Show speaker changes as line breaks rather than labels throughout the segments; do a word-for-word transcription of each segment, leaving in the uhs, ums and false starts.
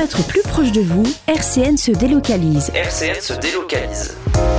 être plus proche de vous, R C N se délocalise.
R C N se délocalise.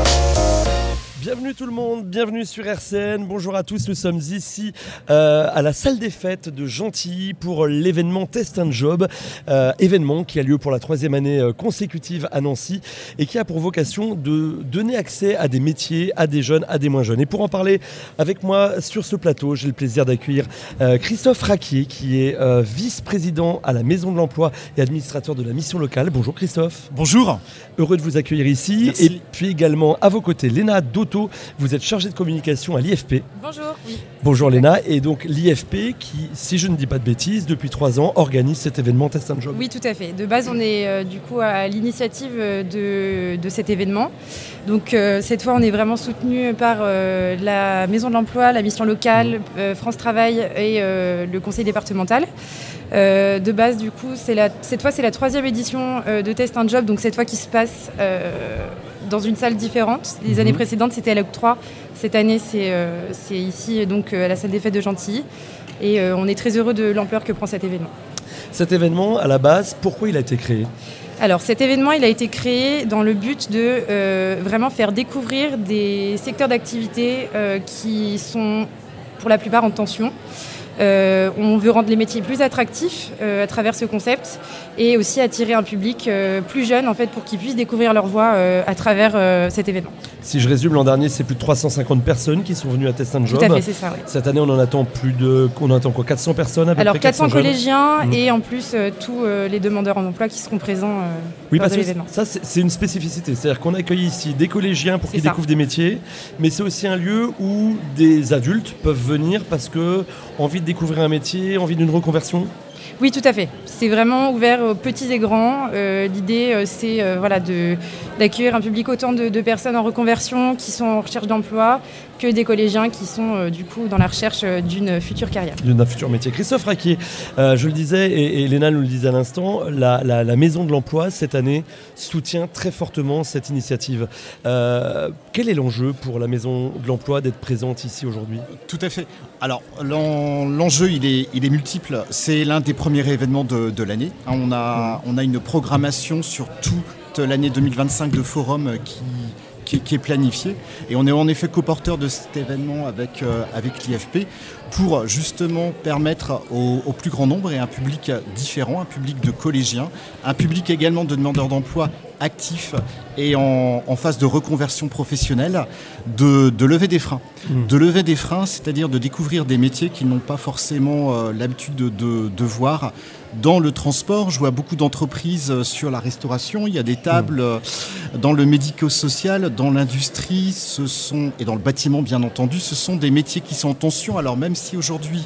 Bienvenue tout le monde, bienvenue sur R C N, bonjour à tous, nous sommes ici euh, à la salle des fêtes de Gentilly pour l'événement Test and Job, euh, événement qui a lieu pour la troisième année consécutive à Nancy et qui a pour vocation de donner accès à des métiers, à des jeunes, à des moins jeunes. Et pour en parler avec moi sur ce plateau, j'ai le plaisir d'accueillir euh, Christophe Raquier qui est euh, vice-président à la Maison de l'Emploi et administrateur de la mission locale. Bonjour Christophe.
Bonjour.
Heureux de vous accueillir ici.
Merci.
Et puis également à vos côtés Léna Dotto. Vous êtes chargée de communication à l'I F P.
Bonjour. Oui.
Bonjour Léna. Et donc l'I F P qui, si je ne dis pas de bêtises, depuis trois ans organise cet événement Test and Job.
Oui, tout à fait. De base, on est euh, du coup à l'initiative de, de cet événement. Donc euh, cette fois, on est vraiment soutenu par euh, la Maison de l'Emploi, la mission locale, euh, France Travail et euh, le conseil départemental. Euh, de base, du coup, c'est la, cette fois, c'est la troisième édition euh, de Test and Job, donc cette fois qui se passe euh, dans une salle différente. Les mmh. années précédentes, c'était à l'Octroi. Cette année, c'est, euh, c'est ici, donc à la salle des fêtes de Gentilly. Et euh, on est très heureux de l'ampleur que prend cet événement.
Cet événement, à la base, pourquoi il a été créé ?
Alors cet événement, il a été créé dans le but de euh, vraiment faire découvrir des secteurs d'activité euh, qui sont pour la plupart en tension. Euh, on veut rendre les métiers plus attractifs euh, à travers ce concept et aussi attirer un public euh, plus jeune en fait, pour qu'ils puissent découvrir leur voie euh, à travers euh, cet événement.
Si je résume, l'an dernier, c'est plus de trois cent cinquante personnes qui sont venues à Test and Job.
Tout à fait, c'est ça, oui.
Cette année, on en attend plus de... On en attend quoi, quatre cents personnes à peu
Alors
près,
quatre cents collégiens
mmh.
et en plus euh, tous euh, les demandeurs en emploi qui seront présents euh,
oui,
lors
parce
de l'événement.
Ça, c'est, c'est une spécificité. C'est-à-dire qu'on accueille ici des collégiens pour
c'est
qu'ils
ça.
découvrent des métiers, mais c'est aussi un lieu où des adultes peuvent venir parce que envie de découvrir un métier, envie d'une reconversion.
Oui, tout à fait. C'est vraiment ouvert aux petits et grands. Euh, l'idée, euh, c'est euh, voilà, de, d'accueillir un public autant de, de personnes en reconversion qui sont en recherche d'emploi que des collégiens qui sont euh, du coup dans la recherche euh, d'une future carrière. D'un
futur métier. Christophe Raquier, euh, je le disais et, et Léna nous le disait à l'instant, la, la, la Maison de l'Emploi cette année soutient très fortement cette initiative. Euh, quel est l'enjeu pour la Maison de l'Emploi d'être présente ici aujourd'hui ?
Tout à fait. Alors l'en, l'enjeu il est, il est multiple. C'est l'un des premiers événements de, de l'année. On a, on a une programmation sur toute l'année deux mille vingt-cinq de forum qui Qui est, qui est planifié. Et on est en effet coporteur de cet événement avec, euh, avec l'I F P pour justement permettre au, au plus grand nombre et un public différent, un public de collégiens, un public également de demandeurs d'emploi actifs et en, en phase de reconversion professionnelle, de, de lever des freins. Mmh. De lever des freins, c'est-à-dire de découvrir des métiers qu'ils n'ont pas forcément euh, l'habitude de, de, de voir. Dans le transport, je vois beaucoup d'entreprises sur la restauration. Il y a des tables mmh. dans le médico-social, dans l'industrie, ce sont, et dans le bâtiment bien entendu, ce sont des métiers qui sont en tension. Alors même si aujourd'hui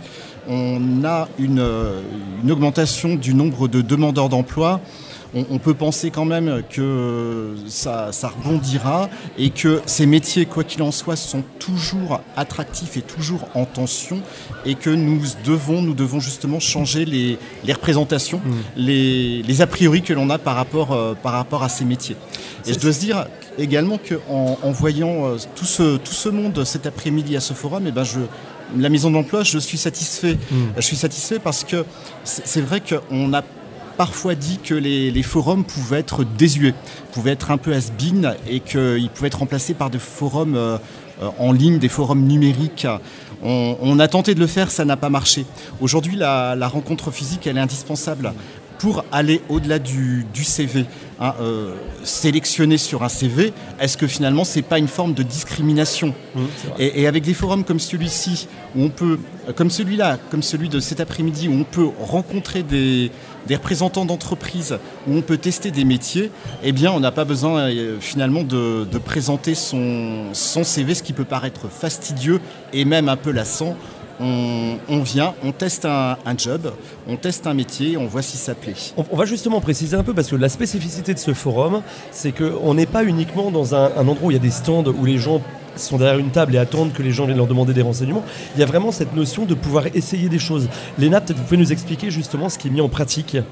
on a une, une augmentation du nombre de demandeurs d'emploi, on, on peut penser quand même que ça, ça rebondira et que ces métiers, quoi qu'il en soit, sont toujours attractifs et toujours en tension et que nous devons, nous devons justement changer les, les représentations, mmh. les, les a priori que l'on a par rapport, euh, par rapport à ces métiers. Et je dois se dire également qu'en en voyant euh, tout, ce, tout ce monde cet après-midi à ce forum, eh ben je, la Maison de l'Emploi, je suis satisfait. Mmh. Je suis satisfait parce que c'est, c'est vrai qu'on a parfois dit que les, les forums pouvaient être désuets, pouvaient être un peu has-been et qu'ils pouvaient être remplacés par des forums euh, en ligne, des forums numériques. On, on a tenté de le faire, ça n'a pas marché. Aujourd'hui, la, la rencontre physique, elle est indispensable pour aller au-delà du, du C V. Hein, euh, sélectionner sur un C V, est-ce que finalement c'est pas une forme de discrimination ? Mmh, et, et avec des forums comme celui-ci, où on peut, comme celui-là, comme celui de cet après-midi, où on peut rencontrer des, des représentants d'entreprises, où on peut tester des métiers, eh bien on n'a pas besoin euh, finalement de, de présenter son, son C V, ce qui peut paraître fastidieux et même un peu lassant. On, on vient, on teste un, un job, on teste un métier, on voit si ça plaît.
On, on va justement préciser un peu parce que la spécificité de ce forum, c'est qu'on n'est pas uniquement dans un, un endroit où il y a des stands où les gens sont derrière une table et attendent que les gens viennent leur demander des renseignements. Il y a vraiment cette notion de pouvoir essayer des choses. Léna, peut-être vous pouvez nous expliquer justement ce qui est mis en pratique ?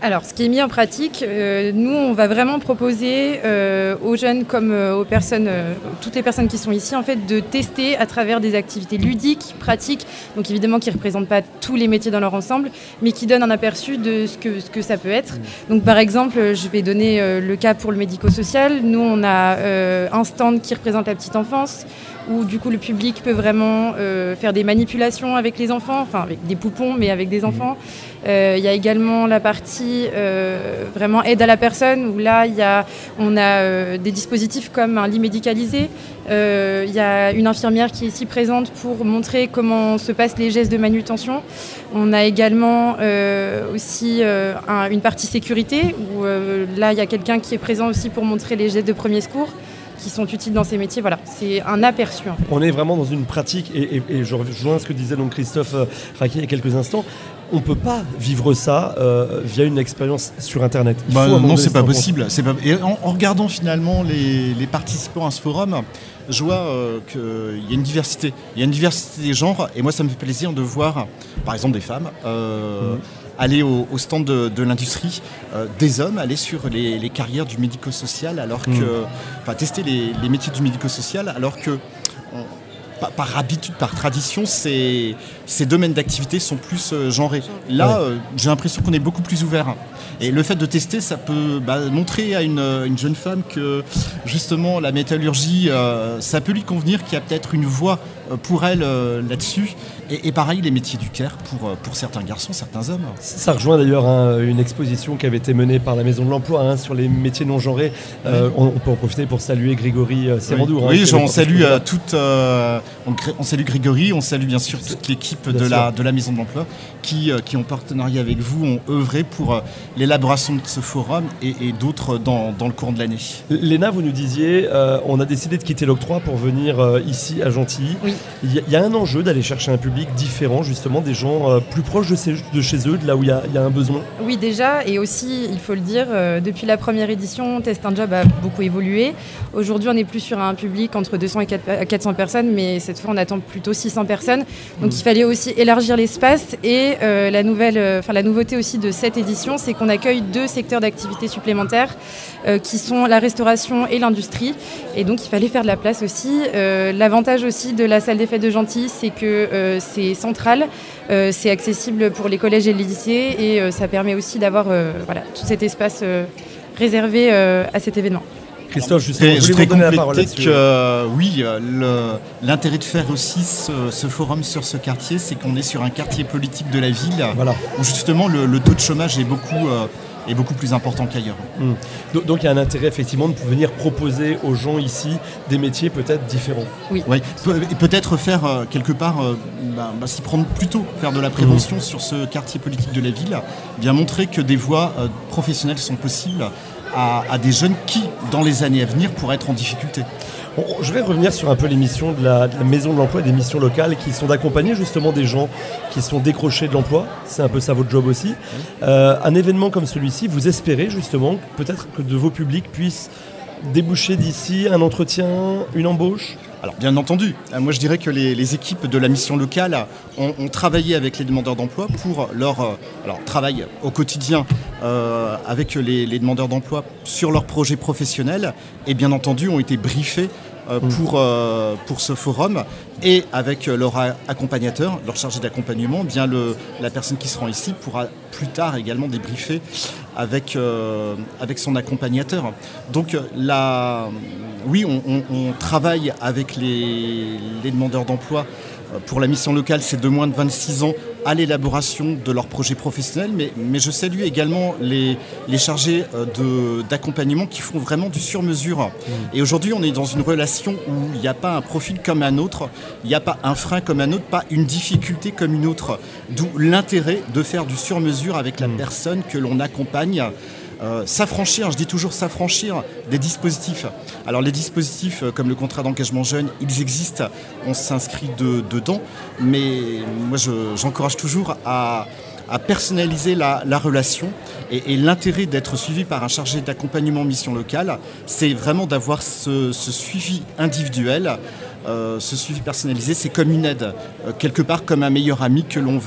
Alors, ce qui est mis en pratique, euh, nous, on va vraiment proposer euh, aux jeunes comme euh, aux personnes, euh, toutes les personnes qui sont ici, en fait, de tester à travers des activités ludiques, pratiques, donc évidemment qui ne représentent pas tous les métiers dans leur ensemble, mais qui donnent un aperçu de ce que, ce que ça peut être. Donc, par exemple, je vais donner euh, le cas pour le médico-social. Nous, on a euh, un stand qui représente la petite enfance, où du coup le public peut vraiment euh, faire des manipulations avec les enfants, enfin avec des poupons, mais avec des enfants. Il euh, y a également la partie euh, vraiment aide à la personne, où là y a, on a euh, des dispositifs comme un lit médicalisé. Il euh, y a une infirmière qui est ici présente pour montrer comment se passent les gestes de manutention. On a également euh, aussi euh, un, une partie sécurité, où euh, là il y a quelqu'un qui est présent aussi pour montrer les gestes de premier secours qui sont utiles dans ces métiers. Voilà, c'est un aperçu. En fait.
On est vraiment dans une pratique, et, et, et je rejoins ce que disait donc Christophe euh, Raquier il y a quelques instants. On ne peut pas vivre ça euh, via une expérience sur Internet. Il
bah,
faut
non, c'est pas possible. C'est pas... Et en, en regardant finalement les, les participants à ce forum, je vois euh, qu'il y a une diversité. Il y a une diversité des genres, et moi ça me fait plaisir de voir, par exemple, des femmes euh, mmh. aller au, au stand de, de l'industrie, euh, des hommes aller sur les, les carrières du médico-social, alors que, mmh. enfin, tester les, les métiers du médico-social, alors que on, par, par habitude, par tradition, ces, ces domaines d'activité sont plus euh, genrés. Là, ouais. euh, j'ai l'impression qu'on est beaucoup plus ouvert. Et le fait de tester, ça peut bah, montrer à une, une jeune femme que justement la métallurgie, euh, ça peut lui convenir, qu'il y a peut-être une voie pour elle euh, là-dessus. Et, et pareil, les métiers du care pour, pour certains garçons, certains hommes.
Ça rejoint d'ailleurs hein, une exposition qui avait été menée par la Maison de l'Emploi hein, sur les métiers non genrés. Euh, on, on peut en profiter pour saluer Grégory euh, Sérandour.
Oui,
hein,
oui on, salue, euh, toute, euh, on, on salue Grégory, on salue bien sûr toute l'équipe de la, de la Maison de l'Emploi qui, euh, qui, en partenariat avec vous, ont œuvré pour euh, l'élaboration de ce forum et, et d'autres dans, dans le courant de l'année.
Léna, vous nous disiez, euh, on a décidé de quitter l'octroi pour venir euh, ici à Gentilly.
Oui.
Il y, y a un enjeu d'aller chercher un public différent, justement, des gens euh, plus proches de, ces, de chez eux, de là où il y, y a un besoin.
Oui, déjà, et aussi, il faut le dire, euh, depuis la première édition, Test un Job a beaucoup évolué. Aujourd'hui, on est plus sur un public entre deux cents et quatre cents personnes, mais cette fois, on attend plutôt six cents personnes. Donc, mmh. il fallait aussi élargir l'espace. Et euh, la, nouvelle, euh, la nouveauté aussi de cette édition, c'est qu'on accueille deux secteurs d'activité supplémentaires euh, qui sont la restauration et l'industrie. Et donc, il fallait faire de la place aussi. Euh, l'avantage aussi de la salle des fêtes de Gentilly, c'est que euh, c'est central, euh, c'est accessible pour les collèges et les lycées et euh, ça permet aussi d'avoir euh, voilà, tout cet espace euh, réservé euh, à cet événement.
Christophe, justement,
je voulais
donner la parole
que euh, oui, le, l'intérêt de faire aussi ce, ce forum sur ce quartier, c'est qu'on est sur un quartier politique de la ville voilà. où justement le, le taux de chômage est beaucoup... Euh, est beaucoup plus important qu'ailleurs.
Mmh. Donc il y a un intérêt effectivement de venir proposer aux gens ici des métiers peut-être différents.
Oui.
oui. Et peut-être faire euh, quelque part, euh, bah, bah, s'y prendre plus tôt, faire de la prévention mmh. sur ce quartier politique de la ville, bien montrer que des voies euh, professionnelles sont possibles à, à des jeunes qui, dans les années à venir, pourraient être en difficulté.
Bon, je vais revenir sur un peu les missions de la, de la Maison de l'Emploi et des missions locales qui sont d'accompagner justement des gens qui sont décrochés de l'emploi. C'est un peu ça votre job aussi. Oui. Euh, un événement comme celui-ci, vous espérez justement peut-être que de vos publics puissent déboucher d'ici un entretien, une embauche ?
Alors bien entendu, moi je dirais que les, les équipes de la mission locale ont, ont travaillé avec les demandeurs d'emploi pour leur euh, alors, travail au quotidien euh, avec les, les demandeurs d'emploi sur leurs projets professionnels et bien entendu ont été briefés euh, mmh. pour, euh, pour ce forum et avec leur accompagnateur, leur chargé d'accompagnement, bien le, la personne qui se rend ici pourra plus tard également débriefer avec, euh, avec son accompagnateur. Donc là, oui, on, on, on travaille avec les, les demandeurs d'emploi pour la mission locale, c'est de moins de vingt-six ans à l'élaboration de leur projet professionnel, mais, mais je salue également les, les chargés de, d'accompagnement qui font vraiment du sur-mesure. Mmh. Et aujourd'hui, on est dans une relation où il n'y a pas un profil comme un autre, il n'y a pas un frein comme un autre, pas une difficulté comme une autre. D'où l'intérêt de faire du sur-mesure avec la mmh. personne que l'on accompagne. Euh, s'affranchir, je dis toujours s'affranchir des dispositifs. Alors les dispositifs euh, comme le contrat d'engagement jeune, ils existent, on s'inscrit de, dedans, mais moi je, j'encourage toujours à, à personnaliser la, la relation et, et l'intérêt d'être suivi par un chargé d'accompagnement mission locale, c'est vraiment d'avoir ce, ce suivi individuel. Euh, ce suivi personnalisé, c'est comme une aide, euh, quelque part comme un meilleur ami que l'on va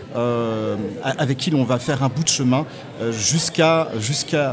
euh, avec qui on va faire un bout de chemin euh, jusqu'à, jusqu'à,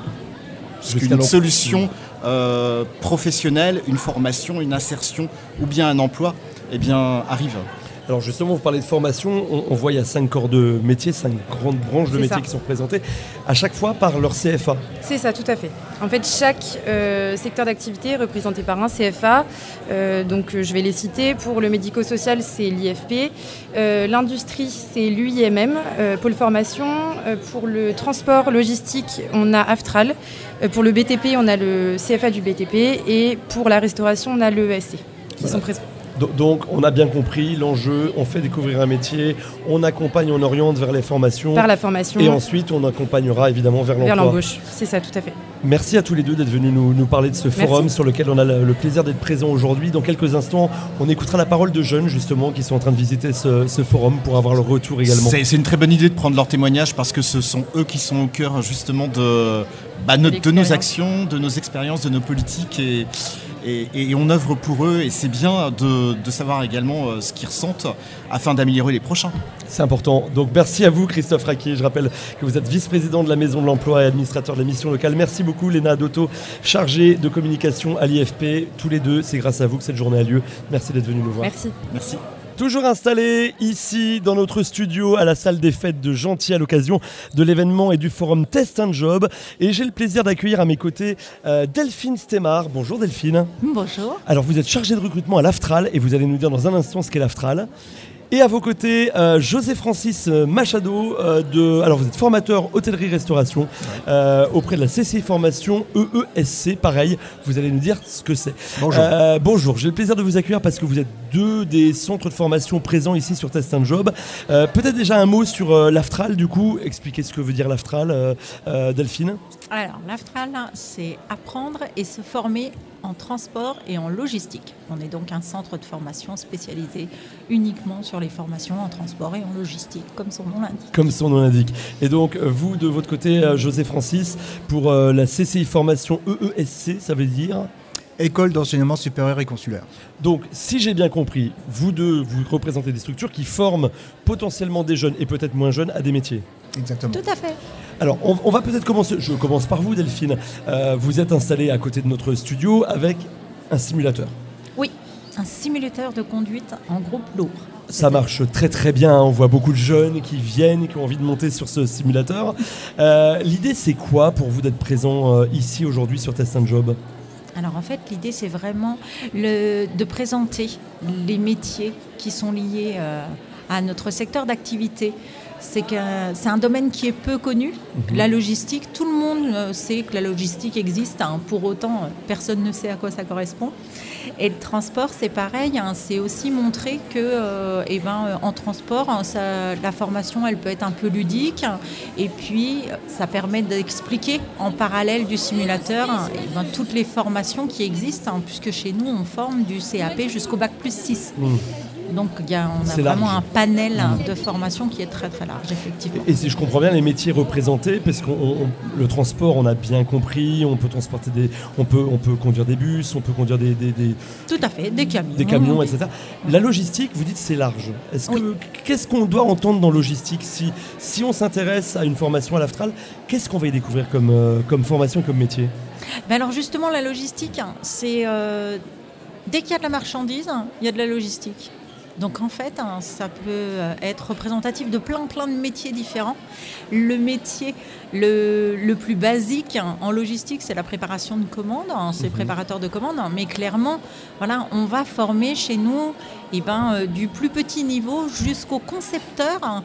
jusqu'à une solution euh, professionnelle, une formation, une insertion ou bien un emploi eh bien, arrive.
Alors justement, vous parlez de formation, on, on voit il y a cinq corps de métiers, cinq grandes branches de
C'est
métiers
ça.
qui sont représentées, à chaque fois par leur C F A.
C'est ça, tout à fait. En fait, chaque euh, secteur d'activité est représenté par un C F A. Euh, donc, euh, je vais les citer. Pour le médico-social, c'est l'I F P. Euh, l'industrie, c'est l'U I M M. Euh, pôle formation. Euh, pour le transport logistique, on a Aftral. Euh, pour le B T P, on a le C F A du B T P. Et pour la restauration, on a l'E S C qui
Voilà.
sont présents.
Donc on a bien compris l'enjeu, on fait découvrir un métier, on accompagne, on oriente vers les formations.
Par la formation.
Et ensuite on accompagnera évidemment vers l'emploi.
Vers l'embauche. C'est ça, tout à fait.
Merci à tous les deux d'être venus nous, nous parler de ce forum
Merci.
sur lequel on a le, le plaisir d'être présent aujourd'hui. Dans quelques instants, on écoutera la parole de jeunes justement qui sont en train de visiter ce, ce forum pour avoir leur retour également.
C'est, c'est une très bonne idée de prendre leur témoignage parce que ce sont eux qui sont au cœur justement de, bah, no- de nos actions, de nos expériences, de nos politiques et, et, et on œuvre pour eux et c'est bien de, de savoir également euh, ce qu'ils ressentent afin d'améliorer les prochains.
C'est important. Donc merci à vous Christophe Raquier. Je rappelle que vous êtes vice-président de la Maison de l'Emploi et administrateur de la mission locale. Merci beaucoup Léna Adotto, chargée de communication à l'I F P. Tous les deux, c'est grâce à vous que cette journée a lieu. Merci d'être venus nous voir.
Merci.
Merci.
Toujours installé ici dans notre studio à la salle des fêtes de Gentilly à l'occasion de l'événement et du forum Test and Job. Et j'ai le plaisir d'accueillir à mes côtés euh, Delphine Stemar. Bonjour Delphine.
Bonjour.
Alors vous êtes chargée de recrutement à l'Aftral et vous allez nous dire dans un instant ce qu'est l'Aftral. Et à vos côtés, euh, José-Francis Machado, euh, de, alors vous êtes formateur hôtellerie-restauration euh, auprès de la C C I Formation E E S C. Pareil, vous allez nous dire ce que c'est.
Bonjour.
Euh, bonjour, j'ai le plaisir de vous accueillir parce que vous êtes deux des centres de formation présents ici sur Test and Job. Euh, peut-être déjà un mot sur euh, l'Aftral du coup, expliquez ce que veut dire l'Aftral, euh, euh, Delphine.
Alors, l'Aftral, c'est apprendre et se former en transport et en logistique. On est donc un centre de formation spécialisé uniquement sur les formations en transport et en logistique, comme son nom l'indique.
Comme son nom l'indique. Et donc, vous, de votre côté, euh, José-Francis, pour euh, la C C I Formation E E S C, ça veut dire ?
École d'enseignement supérieur et consulaire.
Donc, si j'ai bien compris, vous deux, vous représentez des structures qui forment potentiellement des jeunes et peut-être moins jeunes à des métiers.
Exactement.
Tout à fait.
Alors, on, on va peut-être commencer, je commence par vous Delphine. Euh, vous êtes installé à côté de notre studio avec un simulateur.
Oui, un simulateur de conduite en groupe lourd.
Ça marche très très bien, on voit beaucoup de jeunes qui viennent, qui ont envie de monter sur ce simulateur. Euh, l'idée c'est quoi pour vous d'être présent euh, ici aujourd'hui sur Test and Job ?
Alors en fait, l'idée, c'est vraiment le, de présenter les métiers qui sont liés euh, à notre secteur d'activité. C'est, que, c'est un domaine qui est peu connu, mmh. la logistique. Tout le monde euh, sait que la logistique existe, hein. Pour autant, euh, personne ne sait à quoi ça correspond. Et le transport, c'est pareil, hein. C'est aussi montrer que, euh, eh ben, euh, en transport, hein, ça, la formation, elle peut être un peu ludique. Et puis, ça permet d'expliquer en parallèle du simulateur hein, eh ben, toutes les formations qui existent, hein, puisque chez nous, on forme du C A P jusqu'au bac plus six. Mmh. Donc y a, on a
c'est
vraiment
large.
un panel mmh. de formation qui est très très large, effectivement.
Et si je comprends bien, les métiers représentés, parce que le transport, on a bien compris, on peut transporter des, on peut, on peut conduire des bus, on peut conduire des, des, des
tout à fait, des camions,
des camions, et cetera. La logistique, vous dites c'est large. Est-ce que oui. Qu'est-ce qu'on doit entendre dans logistique si si on s'intéresse à une formation à l'Aftral, qu'est-ce qu'on va y découvrir comme euh, comme formation, comme métier ?
Ben alors justement, la logistique, c'est euh, dès qu'il y a de la marchandise, il y a de la logistique. Donc en fait, ça peut être représentatif de plein plein de métiers différents. Le métier le, le plus basique en logistique, c'est la préparation de commandes, c'est mmh. préparateur de commandes, mais clairement, voilà, on va former chez nous eh ben, du plus petit niveau jusqu'au concepteur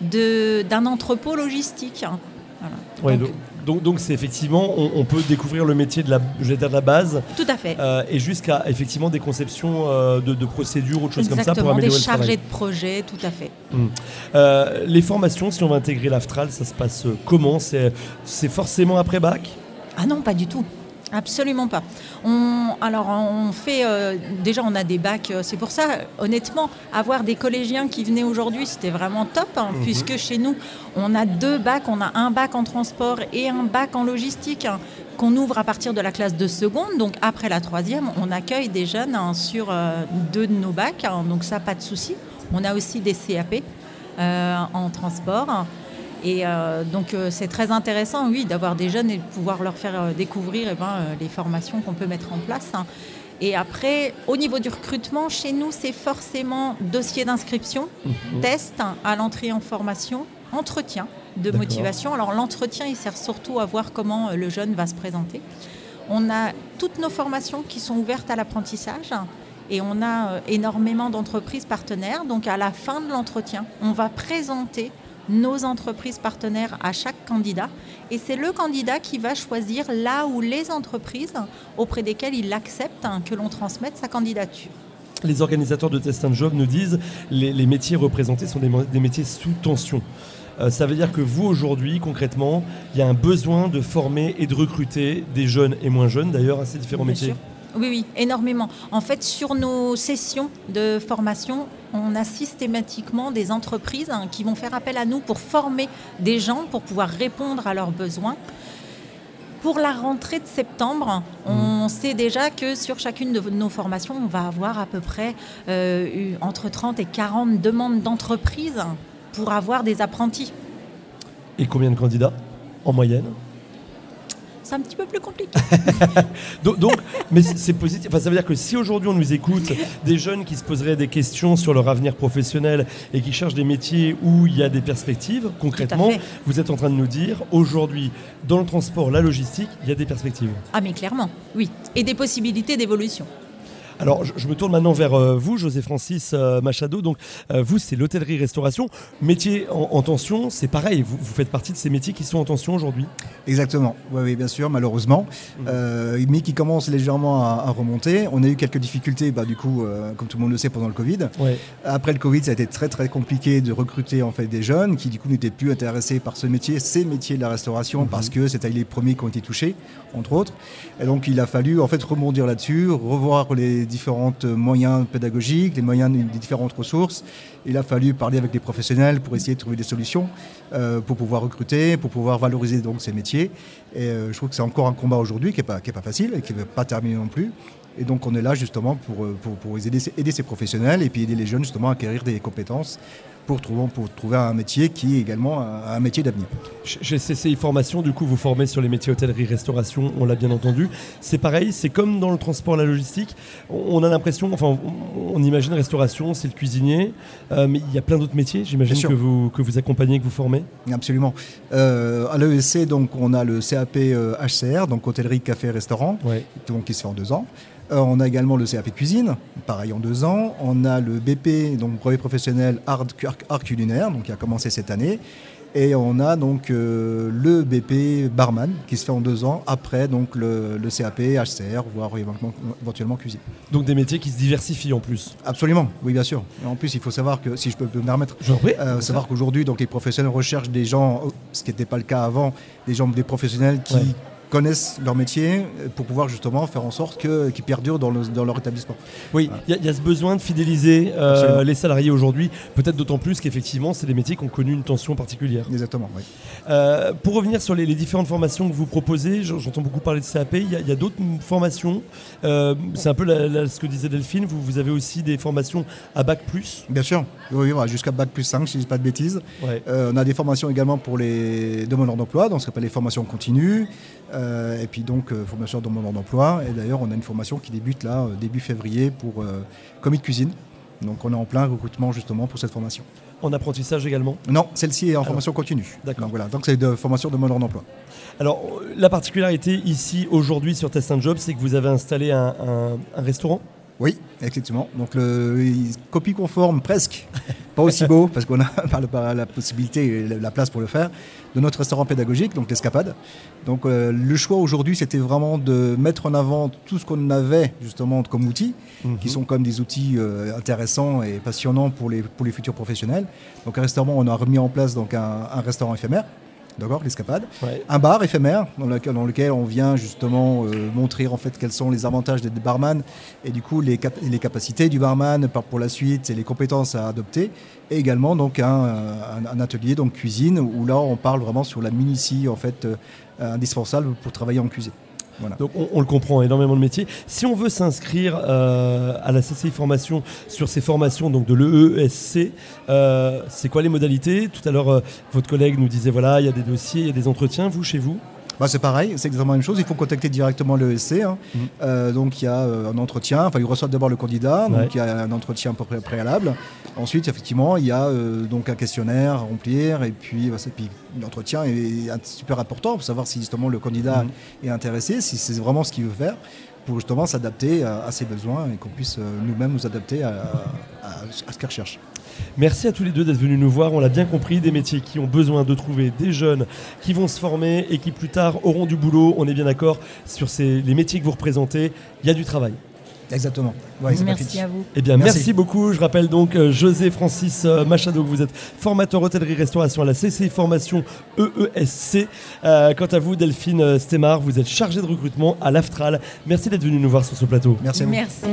de, d'un entrepôt logistique. Voilà.
Ouais,
donc,
donc, donc, donc c'est effectivement, on, on peut découvrir le métier de la, je vais dire de la base.
Tout à fait.
Euh, et jusqu'à effectivement des conceptions euh, de, de procédures ou de choses
Exactement,
comme ça pour améliorer le travail.
des chargés de projet, tout à fait.
Mmh. Euh, les formations, si on va intégrer l'Aftral, ça se passe comment ? c'est, c'est forcément après bac ?
Ah non, pas du tout. Absolument pas. On, alors, on fait... Euh, déjà, on a des bacs. Euh, c'est pour ça, honnêtement, avoir des collégiens qui venaient aujourd'hui, c'était vraiment top, hein, mmh. puisque chez nous, on a deux bacs. On a un bac en transport et un bac en logistique hein, qu'on ouvre à partir de la classe de seconde. Donc, après la troisième, on accueille des jeunes hein, sur euh, deux de nos bacs. Hein, donc, ça, pas de souci. On a aussi des C A P. euh, en transport. Et euh, donc euh, c'est très intéressant, oui, d'avoir des jeunes et de pouvoir leur faire euh, découvrir eh ben, euh, les formations qu'on peut mettre en place. Et après, au niveau du recrutement, chez nous, c'est forcément dossier d'inscription, mmh. test à l'entrée en formation, entretien de D'accord. motivation. Alors l'entretien, il sert surtout à voir comment le jeune va se présenter. On a toutes nos formations qui sont ouvertes à l'apprentissage et on a énormément d'entreprises partenaires. Donc à la fin de l'entretien, on va présenter nos entreprises partenaires à chaque candidat et c'est le candidat qui va choisir là où les entreprises auprès desquelles il accepte hein, que l'on transmette sa candidature.
Les organisateurs de Test and Job nous disent que les, les métiers représentés sont des, des métiers sous tension. Euh, ça veut dire que vous, aujourd'hui, concrètement, il y a un besoin de former et de recruter des jeunes et moins jeunes, d'ailleurs, à ces différents
Bien
métiers.
Sûr. Oui, oui, énormément. En fait, sur nos sessions de formation, on a systématiquement des entreprises hein, qui vont faire appel à nous pour former des gens, pour pouvoir répondre à leurs besoins. Pour la rentrée de septembre, on mmh. sait déjà que sur chacune de nos formations, on va avoir à peu près euh, entre trente et quarante demandes d'entreprises pour avoir des apprentis.
Et combien de candidats en moyenne ?
C'est un petit peu plus compliqué.
donc, donc, mais c'est positif. Enfin, ça veut dire que si aujourd'hui on nous écoute des jeunes qui se poseraient des questions sur leur avenir professionnel et qui cherchent des métiers où il y a des perspectives, concrètement, vous êtes en train de nous dire aujourd'hui, dans le transport, la logistique, il y a des perspectives.
Ah mais clairement, oui. Et des possibilités d'évolution.
Alors, je, je me tourne maintenant vers euh, vous, José-Francis euh, Machado. Donc, euh, vous, c'est l'hôtellerie-restauration. Métier en, en tension, c'est pareil. Vous, vous faites partie de ces métiers qui sont en tension aujourd'hui ?
Exactement. Oui, oui, bien sûr, malheureusement. Mmh. Euh, mais qui commencent légèrement à, à remonter. On a eu quelques difficultés, bah, du coup, euh, comme tout le monde le sait, pendant le Covid. Ouais. Après le Covid, ça a été très, très compliqué de recruter en fait, des jeunes qui, du coup, n'étaient plus intéressés par ce métier, ces métiers de la restauration, mmh. parce que c'était les premiers qui ont été touchés, entre autres. Et donc, il a fallu, en fait, rebondir là-dessus, revoir les différents moyens pédagogiques, les moyens des différentes ressources. Il a fallu parler avec des professionnels pour essayer de trouver des solutions euh, pour pouvoir recruter, pour pouvoir valoriser donc ces métiers. Et euh, je trouve que c'est encore un combat aujourd'hui qui n'est pas, qui est pas facile et qui ne va pas terminer non plus. Et donc on est là justement pour, pour, pour aider, aider ces professionnels et puis aider les jeunes justement à acquérir des compétences pour trouver, pour trouver un métier qui est également un, un métier d'avenir.
Chez C C I Formation, du coup, vous formez sur les métiers hôtellerie-restauration, on l'a bien entendu. C'est pareil, c'est comme dans le transport, la logistique. On a l'impression, enfin, on, on imagine restauration, c'est le cuisinier, euh, mais il y a plein d'autres métiers, j'imagine, que vous, que vous accompagnez, que vous formez.
Absolument. Euh, à l'E S C, donc, on a le C A P euh, H C R, donc hôtellerie, café, restaurant, ouais. donc, qui se fait en deux ans. Euh, on a également le C A P cuisine, pareil en deux ans. On a le B P, donc brevet professionnel art, art culinaire, donc qui a commencé cette année. Et on a donc euh, le B P barman qui se fait en deux ans après donc le, le C A P H C R, voire éventuellement, éventuellement cuisine.
Donc des métiers qui se diversifient en plus.
Absolument, oui bien sûr. Et en plus il faut savoir que, si je peux me permettre, euh, savoir qu'aujourd'hui donc les professionnels recherchent des gens, ce qui n'était pas le cas avant, des gens, des professionnels qui ouais. connaissent leur métier pour pouvoir justement faire en sorte que, qu'ils perdurent dans, le, dans leur établissement.
Oui, il y, y a ce besoin de fidéliser euh, les salariés aujourd'hui, peut-être d'autant plus qu'effectivement, c'est des métiers qui ont connu une tension particulière.
Exactement, oui.
Euh, pour revenir sur les, les différentes formations que vous proposez, j'entends beaucoup parler de C A P, il y, y a d'autres formations, euh, c'est un peu la, la, ce que disait Delphine, vous, vous avez aussi des formations à Bac plus.
Bien sûr, oui, oui, jusqu'à Bac plus cinq, si je ne dis pas de bêtises. Ouais. Euh, on a des formations également pour les demandeurs d'emploi, donc ce qu'on appelle les formations continues. Euh, et puis donc euh, formation de demandeurs d'emploi, et d'ailleurs on a une formation qui débute là euh, début février pour euh, commis de cuisine, donc on est en plein recrutement justement pour cette formation.
En apprentissage également ?
Non, celle-ci est en Alors, formation continue.
D'accord.
Donc voilà, donc c'est de formation de demandeurs d'emploi.
Alors la particularité ici aujourd'hui sur Test and Job, c'est que vous avez installé un, un, un restaurant ?
Oui, effectivement. Donc le copie conforme presque, pas aussi beau parce qu'on a pas la possibilité et la place pour le faire, de notre restaurant pédagogique, donc l'Escapade. Donc euh, le choix aujourd'hui, c'était vraiment de mettre en avant tout ce qu'on avait justement comme outils, mmh. qui sont comme des outils euh, intéressants et passionnants pour les, pour les futurs professionnels. Donc un restaurant, on a remis en place donc un, un restaurant éphémère. D'accord, l'Escapade. Ouais. Un bar éphémère dans lequel, dans lequel on vient justement euh, montrer en fait quels sont les avantages des barman et du coup les, cap- les capacités du barman pour la suite et les compétences à adopter. Et également donc un, un, un atelier donc cuisine où là on parle vraiment sur la minutie en fait euh, indispensable pour travailler en cuisine. Voilà.
Donc on, on le comprend, énormément de métiers. Si on veut s'inscrire euh, à la C C I Formation sur ces formations donc de l'E E S C, euh, c'est quoi les modalités ? Tout à l'heure, euh, votre collègue nous disait voilà, il y a des dossiers, il y a des entretiens. Vous, chez vous ?
Bah, c'est pareil, c'est exactement la même chose. Il faut contacter directement l'E E S C. Hein. Mmh. Euh, donc il y a euh, un entretien. Enfin, ils reçoivent d'abord le candidat. Donc ouais. il y a un entretien à peu près préalable. Ensuite, effectivement, il y a euh, donc un questionnaire à remplir. Et puis, bah, puis l'entretien est super important pour savoir si justement le candidat mmh. est intéressé, si c'est vraiment ce qu'il veut faire, pour justement s'adapter à, à ses besoins et qu'on puisse euh, nous-mêmes nous adapter à, à, à ce qu'il recherche.
Merci à tous les deux d'être venus nous voir. On l'a bien compris, des métiers qui ont besoin de trouver des jeunes qui vont se former et qui plus tard auront du boulot. On est bien d'accord sur ces, les métiers que vous représentez. Il y a du travail.
Exactement. Ouais,
merci à vous.
Eh bien, merci.
merci
beaucoup. Je rappelle donc euh, José Francis euh, Machado, que vous êtes formateur hôtellerie-restauration à la C C I Formation E E S C. Euh, quant à vous, Delphine Stemar, vous êtes chargée de recrutement à l'Aftral. Merci d'être venue nous voir sur ce plateau.
Merci à vous.
Merci.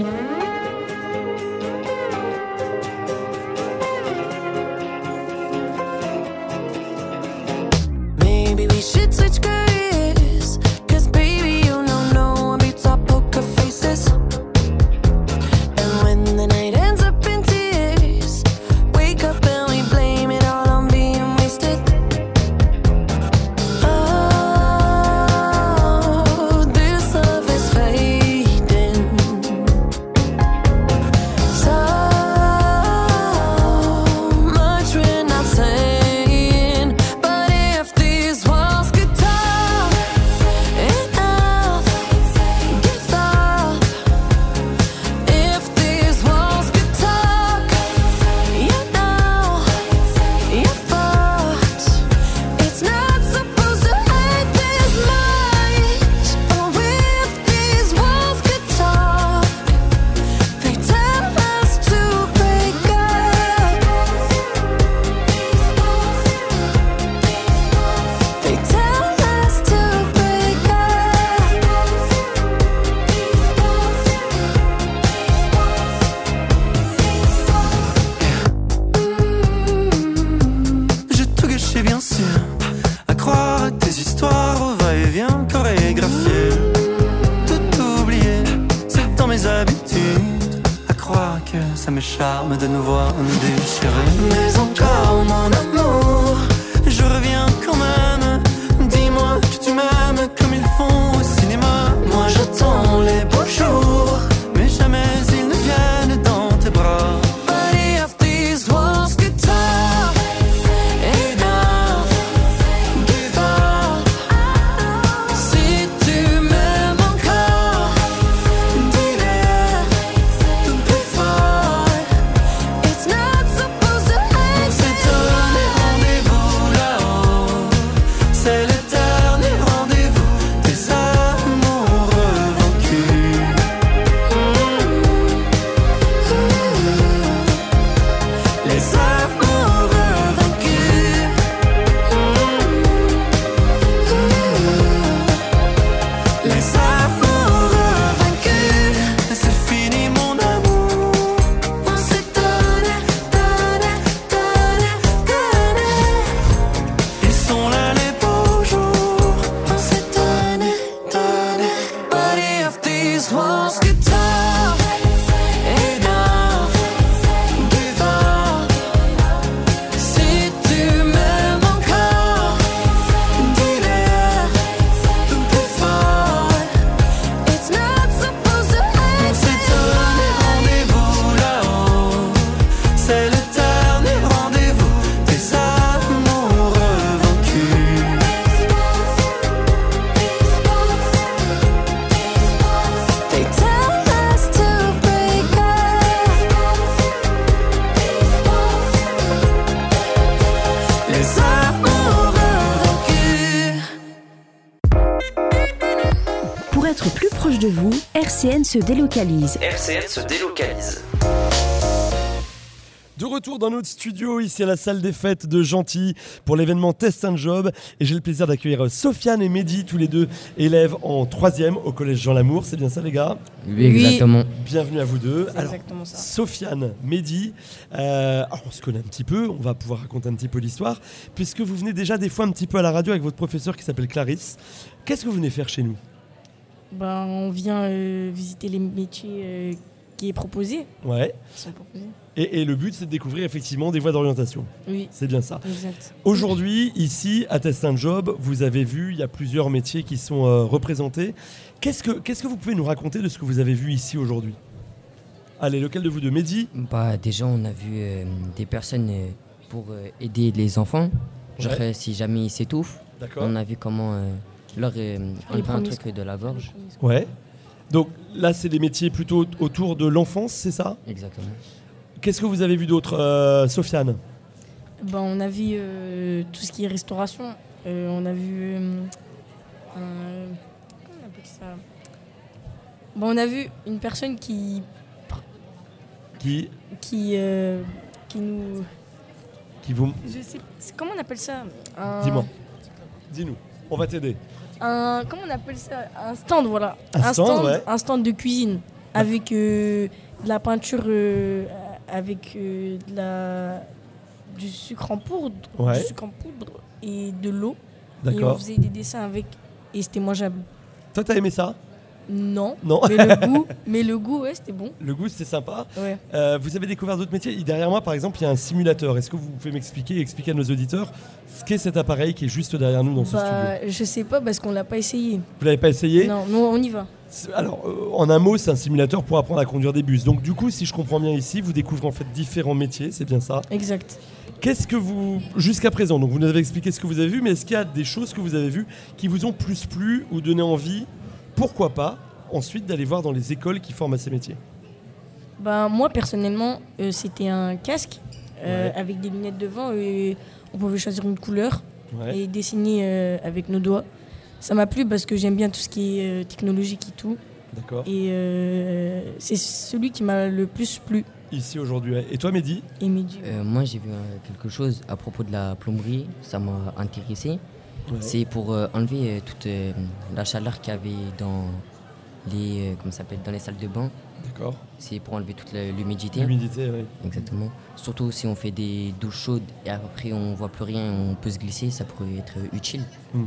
Ça me charme de nous voir nous déchirer. Mais encore mon amour, je reviens quand même. Dis-moi que tu m'aimes comme ils font au cinéma. Moi j'attends les beaux jours, mais jamais ils ne viennent dans tes bras. But if these walls could talk, enough, give up. Si tu m'aimes encore, dis-le plus fort. It's not supposed to end. C'est un rendez-vous là-haut. C'est l'éternel rendez-vous des amoureux vaincus. Les amoureux vaincus. Les amoureux vaincus. C'est fini mon amour. On s'est donné, donné, donné, donné. Ils sont là les beaux jours. On s'est donné, donné. But if these walls could talk, enough, give up. Si tu m'aimes encore, dis-le plus fort. It's not supposed to end. C'est un rendez-vous là-haut. C'est l'éternel rendez-vous des amoureux vaincus. They tell us to break up. Les amoureux vaincus.
Pour être plus proche de vous, R C N se délocalise.
R C N se délocalise.
De retour dans notre studio, ici à la salle des fêtes de Gentilly pour l'événement Test and Job. Et j'ai le plaisir d'accueillir Sofiane et Mehdi, tous les deux élèves en troisième au collège Jean Lamour. C'est bien ça les gars ?
Oui, exactement.
Bienvenue à vous deux.
C'est
Alors,
exactement ça.
Sofiane, Mehdi, euh, alors on se connaît un petit peu, on va pouvoir raconter un petit peu l'histoire, puisque vous venez déjà des fois un petit peu à la radio avec votre professeur qui s'appelle Clarisse. Qu'est-ce que vous venez faire chez nous ?
Ben, on vient euh, visiter les métiers euh, qui est proposé.
Ouais.
Qui sont proposés.
Et, et le but, c'est de découvrir effectivement des voies d'orientation.
Oui.
C'est bien ça.
Exact.
Aujourd'hui, ici, à Test and Job, vous avez vu, il y a plusieurs métiers qui sont euh, représentés. Qu'est-ce que, qu'est-ce que vous pouvez nous raconter de ce que vous avez vu ici aujourd'hui ? Allez, lequel de vous deux ? Mehdi ?
Bah, déjà, on a vu euh, des personnes euh, pour euh, aider les enfants. Genre,
Ouais.
euh, si jamais ils s'étouffent,
D'accord.
on a vu comment euh, leur euh, enlever un truc de la gorge.
Ouais. Donc là, c'est des métiers plutôt autour de l'enfance, c'est ça ?
Exactement.
Qu'est-ce que vous avez vu d'autre, euh, Sofiane ?
Ben, on a vu euh, tout ce qui est restauration. Euh, on a vu. Euh, un- comment on appelle ça ? Bon, on a vu une personne qui.
Qui,
qui, euh, qui nous.
qui vous...
Je sais. c'est- Comment on appelle ça ? Un-
Dis-moi. Dis-nous. On va t'aider.
Un, comment on appelle ça ? Un stand, voilà.
Un stand, ouais.
Un stand de cuisine avec euh, de la peinture, euh, avec euh, de la, du sucre en poudre,
Ouais.
du sucre en poudre et de l'eau. Et on
D'accord.
faisait des dessins avec et c'était mangeable.
Toi, t'as aimé ça ?
Non.
Non.
Mais le goût, mais le goût, ouais, c'était bon.
Le goût, c'était sympa.
Ouais.
Euh, vous avez découvert d'autres métiers. Et derrière moi, par exemple, il y a un simulateur. Est-ce que vous pouvez m'expliquer et expliquer à nos auditeurs ce qu'est cet appareil qui est juste derrière nous dans ce
Bah,
studio ?
je sais pas parce qu'on l'a pas essayé.
Vous l'avez pas essayé ?
Non, non, on y va.
C'est- Alors, euh, en un mot, c'est un simulateur pour apprendre à conduire des bus. Donc, du coup, si je comprends bien ici, vous découvrez en fait différents métiers, c'est bien ça.
Exact.
Qu'est-ce que vous, jusqu'à présent, donc vous nous avez expliqué ce que vous avez vu, mais est-ce qu'il y a des choses que vous avez vues qui vous ont plus plu ou donné envie, pourquoi pas, ensuite d'aller voir dans les écoles qui forment à ces métiers ?
Bah, moi, personnellement, euh, c'était un casque euh,
Ouais.
avec des lunettes devant et on pouvait choisir une couleur
Ouais.
et dessiner euh, avec nos doigts. Ça m'a plu parce que j'aime bien tout ce qui est euh, technologique et tout.
D'accord.
Et euh, c'est celui qui m'a le plus plu.
Ici aujourd'hui. ouais. Et toi, Mehdi ?
Et Mehdi.
Euh, moi, j'ai vu euh, quelque chose à propos de la plomberie, ça m'a intéressé.
Ouais.
C'est pour euh, enlever euh, toute euh, la chaleur qu'il y avait dans les, euh, comment ça s'appelle, dans les salles de bain.
D'accord.
C'est pour enlever toute la- l'humidité.
L'humidité, oui.
Exactement. Surtout si on fait des douches chaudes et après on voit plus rien, on peut se glisser, ça pourrait être utile.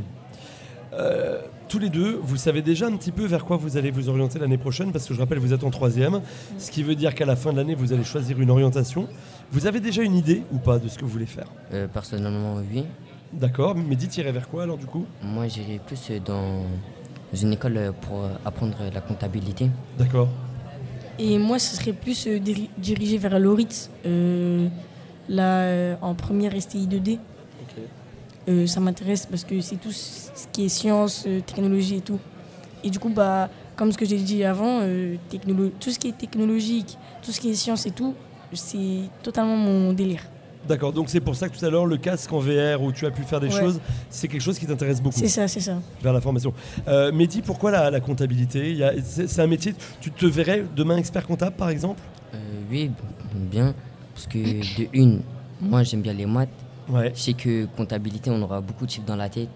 Euh, tous les deux, vous savez déjà un petit peu vers quoi vous allez vous orienter l'année prochaine, parce que je rappelle, vous êtes en troisième, ce qui veut dire qu'à la fin de l'année, vous allez choisir une orientation. Vous avez déjà une idée ou pas de ce que vous voulez faire ?
Euh, personnellement, oui.
D'accord, Mehdi, t'irais vers quoi alors du coup ?
Moi, j'irais plus dans une école pour apprendre la comptabilité.
D'accord.
Et moi, ce serait plus euh, diri- dirigé vers l'Oritz, euh, là, euh, en première S T I deux D.
Ok.
Euh, ça m'intéresse parce que c'est tout ce qui est science, euh, technologie et tout. Et du coup, bah, comme ce que j'ai dit avant, euh, technolo- tout ce qui est technologique, tout ce qui est science et tout, c'est totalement mon délire.
D'accord, donc c'est pour ça que tout à l'heure, le casque en V R où tu as pu faire des
Ouais.
choses, c'est quelque chose qui t'intéresse beaucoup.
C'est ça, c'est ça.
Vers la formation. Euh, Mehdi, pourquoi la, la comptabilité ? Il y a- c'est, c'est un métier, tu te verrais demain expert comptable par exemple ?
Euh, oui, bien. Parce que de une, moi j'aime bien les maths.
Ouais.
Je sais que comptabilité, on aura beaucoup de chiffres dans la tête.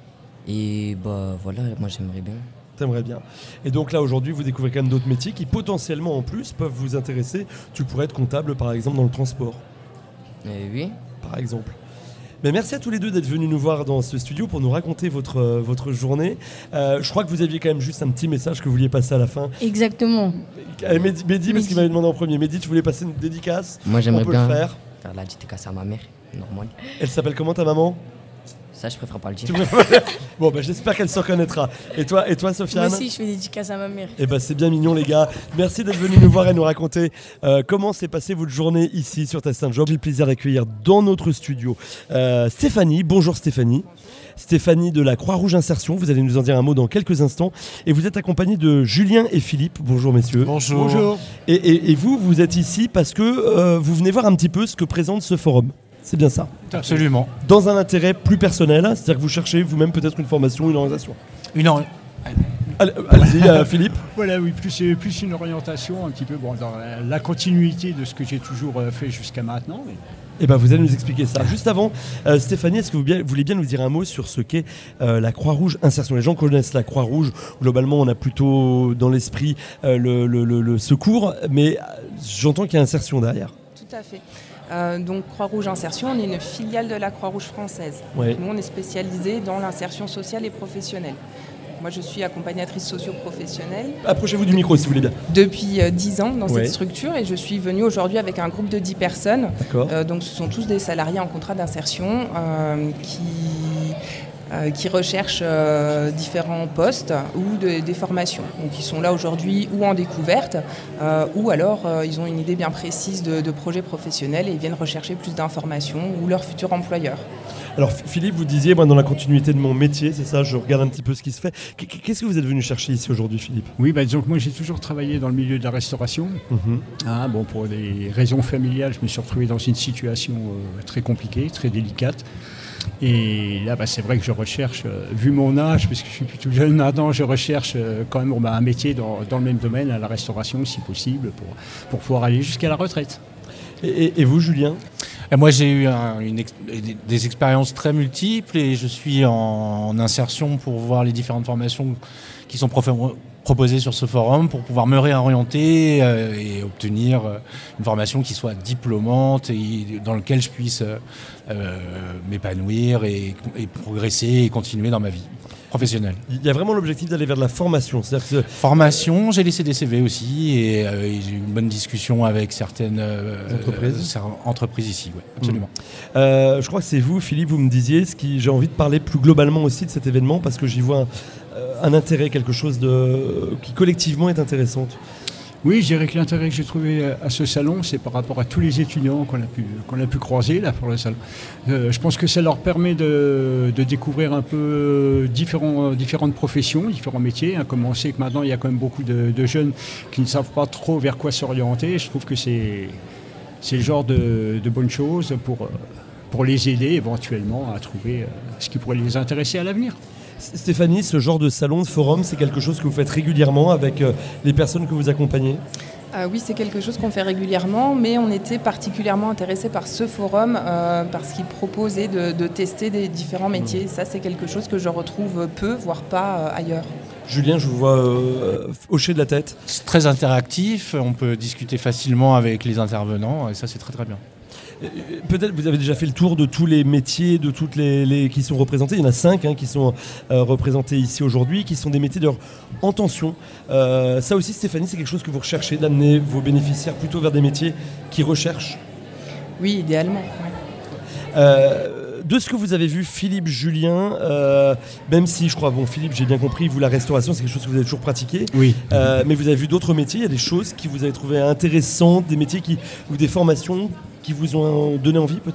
Et bah voilà, moi j'aimerais bien.
T'aimerais bien. Et donc là aujourd'hui, vous découvrez quand même d'autres métiers qui potentiellement en plus peuvent vous intéresser. Tu pourrais être comptable par exemple dans le transport.
Euh, oui.
Par exemple. Mais merci à tous les deux d'être venus nous voir dans ce studio pour nous raconter votre, euh, votre journée. Euh, je crois que vous aviez quand même juste un petit message que vous vouliez passer à la fin.
Exactement.
Euh, Mehdi, Mehdi, parce
Mehdi.
qu'il m'avait demandé en premier. Mehdi, tu voulais passer une dédicace ?
Moi j'aimerais
On peut
bien
le faire.
faire la dédicace à ma mère, normal.
Elle s'appelle comment ta maman ?
Ça, je préfère pas le dire.
Tu préfères- Bon, bah, j'espère qu'elle se reconnaîtra. Et toi, et toi
Moi
Sofiane ?
aussi, je fais dédicace à ma mère.
Eh ben, c'est bien mignon les gars. Merci d'être venus nous voir et nous raconter euh, comment s'est passée votre journée ici sur Test and Job. J'ai le plaisir d'accueillir dans notre studio euh, Stéphanie. Bonjour Stéphanie. Stéphanie de la Croix-Rouge Insertion. Vous allez nous en dire un mot dans quelques instants. Et vous êtes accompagnée de Julien et Philippe. Bonjour messieurs.
Bonjour. Bonjour.
Et, et- et vous, vous êtes ici parce que euh, vous venez voir un petit peu ce que présente ce forum. C'est bien ça.
Absolument.
Dans un intérêt plus personnel, c'est-à-dire que vous cherchez vous-même peut-être une formation, une orientation.
Une or-
Allez- Allez-y, euh, Philippe.
Voilà, oui, plus, euh, plus une orientation un petit peu bon, dans la, la continuité de ce que j'ai toujours euh, fait jusqu'à maintenant. mais-
Eh ben, vous allez nous expliquer ça. Juste avant, euh, Stéphanie, est-ce que vous, bien- vous voulez bien nous dire un mot sur ce qu'est euh, la Croix-Rouge Insertion ? Les gens connaissent la Croix-Rouge. Globalement, on a plutôt dans l'esprit euh, le, le- le- le secours, mais euh, j'entends qu'il y a insertion derrière.
Tout à fait. Euh, donc Croix-Rouge Insertion, on est une filiale de la Croix-Rouge française.
Ouais.
Nous, on est spécialisé dans l'insertion sociale et professionnelle. moi je suis accompagnatrice socio-professionnelle.
Approchez-vous du micro si vous voulez bien.
Depuis euh, dix ans dans
Ouais.
cette structure et je suis venue aujourd'hui avec un groupe de dix personnes.
D'accord.
Euh, donc ce sont tous des salariés en contrat d'insertion euh, qui... Euh, qui recherchent euh, différents postes ou de, des formations. Donc ils sont là aujourd'hui ou en découverte euh, ou alors euh, ils ont une idée bien précise de, de projet professionnel et ils viennent rechercher plus d'informations ou leur futur employeur.
Alors Philippe, vous disiez, moi dans la continuité de mon métier, c'est ça, je regarde un petit peu ce qui se fait. Qu'est-ce que vous êtes venu chercher ici aujourd'hui, Philippe ?
Oui, bah, disons que moi j'ai toujours travaillé dans le milieu de la restauration.
Mmh.
Ah, bon, pour des raisons familiales, je me suis retrouvé dans une situation euh, très compliquée, très délicate. Et là, bah, c'est vrai que je recherche, euh, vu mon âge, puisque je suis plutôt jeune maintenant, je recherche euh, quand même bah, un métier dans, dans le même domaine, à la restauration si possible, pour, pour pouvoir aller jusqu'à la retraite.
Et, et, et vous, Julien ?
Et moi, j'ai eu un, une ex- des expériences très multiples et je suis en, en insertion pour voir les différentes formations qui sont prof- proposées sur ce forum pour pouvoir me réorienter euh, et obtenir euh, une formation qui soit diplômante et dans laquelle je puisse euh, euh, m'épanouir et, et progresser et continuer dans ma vie professionnelle.
Il y a vraiment l'objectif d'aller vers de la formation. C'est-à-dire que...
Formation, j'ai laissé des C V aussi et, euh, et j'ai eu une bonne discussion avec certaines euh,
entreprises.
Euh, entreprises ici, ouais, absolument.
Mmh. Euh, je crois que c'est vous, Philippe, vous me disiez, ce qui, j'ai envie de parler plus globalement aussi de cet événement parce que j'y vois un, euh, un intérêt, quelque chose de, qui collectivement est intéressant.
Oui, je dirais que l'intérêt que j'ai trouvé à ce salon, c'est par rapport à tous les étudiants qu'on a pu, qu'on a pu croiser là pour le salon. Euh, je pense que ça leur permet de, de découvrir un peu différents, différentes professions, différents métiers. Hein. Comme on sait que maintenant, il y a quand même beaucoup de, de jeunes qui ne savent pas trop vers quoi s'orienter. Je trouve que c'est, c'est le genre de, de bonnes choses pour, pour les aider éventuellement à trouver ce qui pourrait les intéresser à l'avenir.
Stéphanie, ce genre de salon, de forum, c'est quelque chose que vous faites régulièrement avec euh, les personnes que vous accompagnez ?
Euh, oui, c'est quelque chose qu'on fait régulièrement, mais on était particulièrement intéressés par ce forum euh, parce qu'il proposait de, de tester des différents métiers. Ça, c'est quelque chose que je retrouve peu, voire pas euh, ailleurs.
Julien, je vous vois euh, hocher de la tête.
C'est très interactif, on peut discuter facilement avec les intervenants et ça, c'est très très bien.
Peut-être vous avez déjà fait le tour de tous les métiers, de toutes les, les qui sont représentés. Il y en a cinq hein, qui sont euh, représentés ici aujourd'hui, qui sont des métiers de, en tension. Euh, ça aussi, Stéphanie, c'est quelque chose que vous recherchez, d'amener vos bénéficiaires plutôt vers des métiers qui recherchent ?
Oui, idéalement. Ouais.
Euh, de ce que vous avez vu, Philippe, Julien, euh, même si je crois, bon Philippe, j'ai bien compris, vous la restauration, c'est quelque chose que vous avez toujours pratiqué.
Oui.
Euh, mais vous avez vu d'autres métiers, il y a des choses qui vous avez trouvées intéressantes, des métiers qui, ou des formations qui vous ont donné envie peut-être ?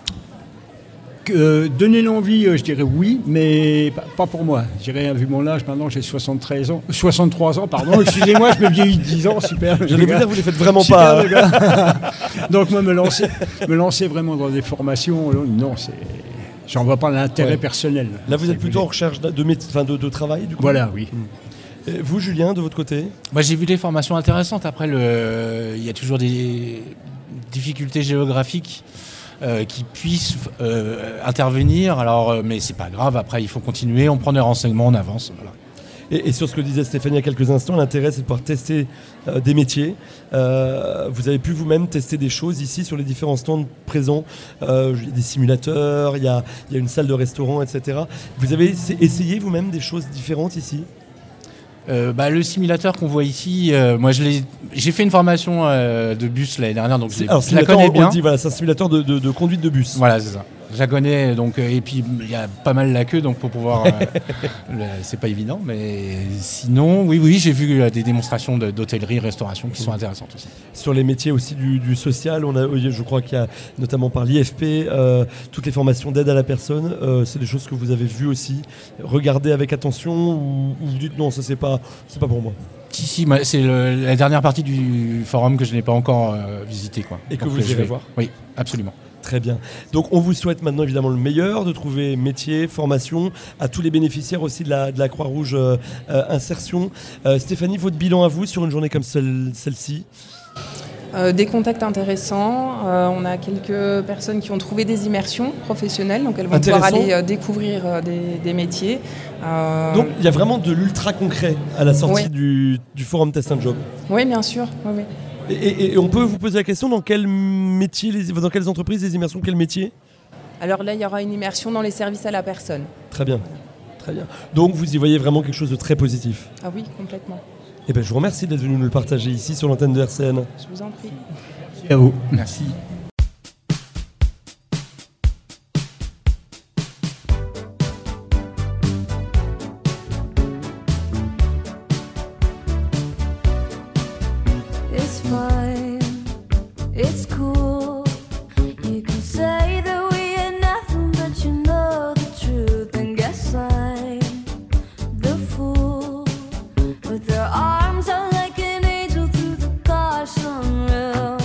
Euh, donner l'envie, euh, je dirais oui, mais pas, pas pour moi. Je dirais, vu mon âge, maintenant j'ai soixante-treize ans, soixante-trois ans, pardon, excusez-moi, je me vieillis de dix ans, super.
Je vais vous dire, vous les faites vraiment
super,
pas.
Donc moi, me lancer, me lancer vraiment dans des formations, non, c'est... J'en vois pas l'intérêt ouais. personnel.
Là, vous êtes plutôt en recherche de, de, de, de, de travail, du coup ?
Voilà, oui.
Et vous, Julien, de votre côté ?
Moi, j'ai vu des formations intéressantes. Après, le... il y a toujours des difficultés géographiques. Euh, qui puissent euh, intervenir, alors, euh, mais c'est pas grave, après il faut continuer, on prend des renseignements, on avance. Voilà.
Et, et sur ce que disait Stéphanie il y a quelques instants, l'intérêt c'est de pouvoir tester euh, des métiers. Euh, vous avez pu vous-même tester des choses ici sur les différents stands présents. Euh, il y a des simulateurs, il y a, il y a une salle de restaurant, et cetera. Vous avez essayé vous-même des choses différentes ici ?
Euh, bah, le simulateur qu'on voit ici, euh, moi je l'ai, j'ai fait une formation euh, de bus l'année dernière, donc je,
Alors,
je la connais bien.
On dit, voilà, c'est un simulateur de, de, de conduite de bus.
Voilà, c'est ça. Je la connais, donc, euh, et puis il y a pas mal la queue, donc pour pouvoir, euh, le, c'est pas évident, mais sinon, oui, oui, j'ai vu euh, des démonstrations de, d'hôtellerie, restauration qui sont intéressantes aussi.
Sur les métiers aussi du, du social, on a, je crois qu'il y a notamment par l'I F P, euh, toutes les formations d'aide à la personne, euh, c'est des choses que vous avez vues aussi. Regardez avec attention ou, ou vous dites non, ça c'est pas, c'est pas pour moi.
Si, si, c'est le, la dernière partie du forum que je n'ai pas encore euh, visité, quoi.
Et que
donc,
vous irez voir.
Oui, absolument.
Très bien. Donc on vous souhaite maintenant évidemment le meilleur, de trouver métier, formation, à tous les bénéficiaires aussi de la, de la Croix-Rouge euh, euh, Insertion. Euh, Stéphanie, votre bilan à vous sur une journée comme celle, celle-ci ?
Euh, des contacts intéressants. Euh, on a quelques personnes qui ont trouvé des immersions professionnelles, donc elles vont pouvoir aller euh, découvrir euh, des, des métiers.
Euh... Donc il y a vraiment de l'ultra concret à la sortie oui. du, du forum Test and Job.
Oui, bien sûr. Oui, oui.
Et, et, et on peut vous poser la question, dans quel métier, les, dans quelles entreprises les immersions, quel métier ?
Alors là, il y aura une immersion dans les services à la personne.
Très bien. Très bien. Donc vous y voyez vraiment quelque chose de très positif.
Ah oui, complètement.
Eh ben, je vous remercie d'être venu nous le partager ici sur l'antenne de R C N.
Je vous en prie.
Merci à vous. Merci.
It's fine, it's cool. You can say that we are nothing, but you know the truth. And guess I'm the fool with their arms out like an angel through the car sunroof.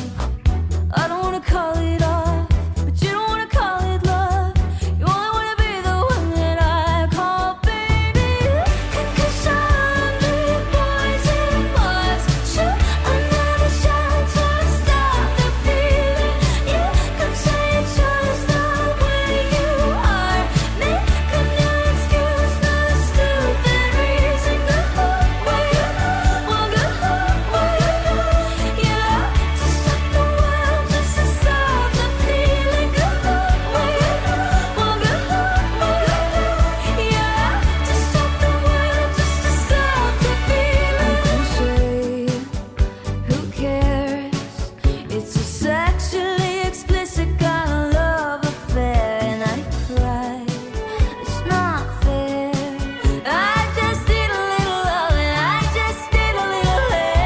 I don't wanna call it off, but you don't wanna call it love. You only wanna be the one that I call baby. Cause I'm the poison bars. Shoot another shot to stop the feeling. You could say it's just the way you are. Make a new excuse, not a stupid reason. Go where you well, go where you yeah. To stop the world, just to stop the feeling. Go where you well, go where you yeah. To stop the world, just to stop the feeling. Who cares? It's a sexually explicit kind of love affair, and I cry. It's not fair. I just need a little love, and I just need a little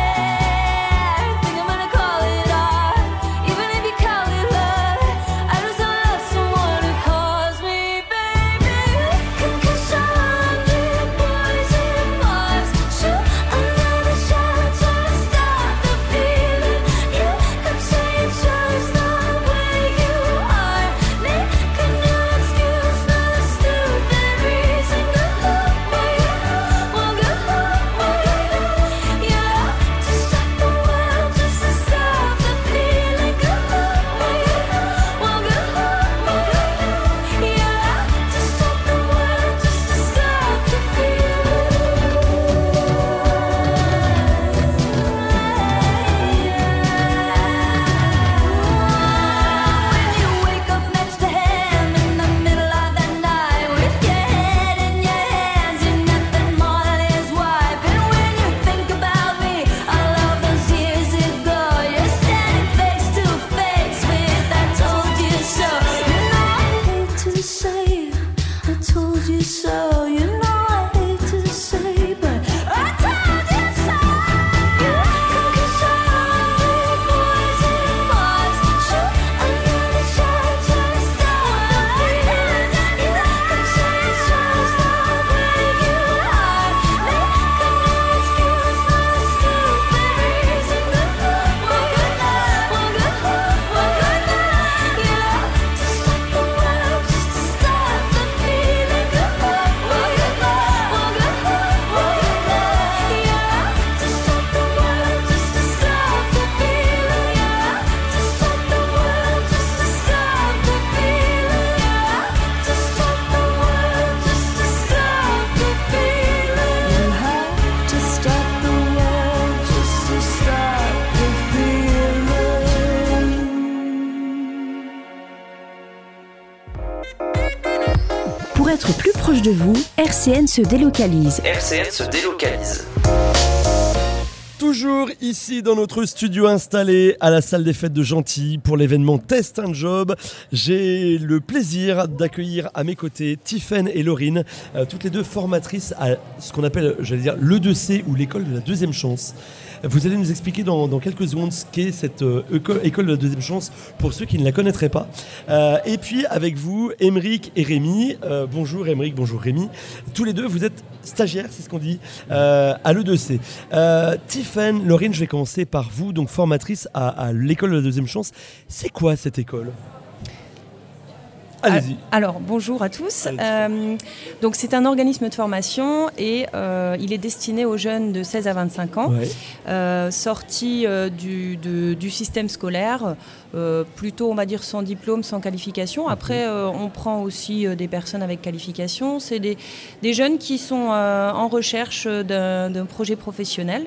hair. Think I'm gonna call it art, even if you call it love. I just don't love someone who calls me baby. Cause I'm the poison bars. Shoot another shot to stop the feeling. You could say it's just the way you are. Make a new excuse, not a stupid reason. Go where you well, go where you yeah. To stop the world, just to stop the feeling. Go where you well, go where you yeah. To stop the world, just to stop the When you wake up next to him in the middle of the night with your head in your hands, you're nothing more than his wife. And when you think about me, all of those years ago, you're standing face to face with I told you so. You know I hate to say I told you so. You know I hate to say, but I told you so. Cause I'm the poison bars. Shoot another shot to stop the feeling. You could say it's just the way you are. Make a new excuse, not a stupid reason. Go where you well, go where you yeah. To stop the world, just to stop the feeling. Go where you well, go where you yeah. To stop the world, just to stop the feeling. Yeah. To stop the world, just to stop the feeling. Yeah. To stop the world, just to stop the feeling. You have to stop the world, just to stop the feeling.
Pour être plus proche de vous, R C N se délocalise.
R C N se délocalise.
Toujours ici dans notre studio installé à la salle des fêtes de Gentilly pour l'événement Test un Job. J'ai le plaisir d'accueillir à mes côtés Tiffaine et Laurine, euh, toutes les deux formatrices à ce qu'on appelle, j'allais dire, l'E deux C ou l'école de la deuxième chance. Vous allez nous expliquer dans, dans quelques secondes ce qu'est cette euh, école de la deuxième chance pour ceux qui ne la connaîtraient pas. Euh, et puis avec vous, Émeric et Rémi. Euh, bonjour Émeric, bonjour Rémi. Tous les deux, vous êtes stagiaires, c'est ce qu'on dit, euh, à l'E deux C. Euh, Tiffaine, Laurine, je vais commencer par vous, donc formatrice à, à l'école de la deuxième chance. C'est quoi cette école ? Allez-y.
Alors, bonjour à tous. Euh, donc, c'est un organisme de formation et euh, il est destiné aux jeunes de seize à vingt-cinq ans, ouais. euh, sortis euh, du, de, du système scolaire, euh, plutôt, on va dire, sans diplôme, sans qualification. Après, euh, on prend aussi euh, des personnes avec qualification. C'est des, des jeunes qui sont euh, en recherche d'un, d'un projet professionnel.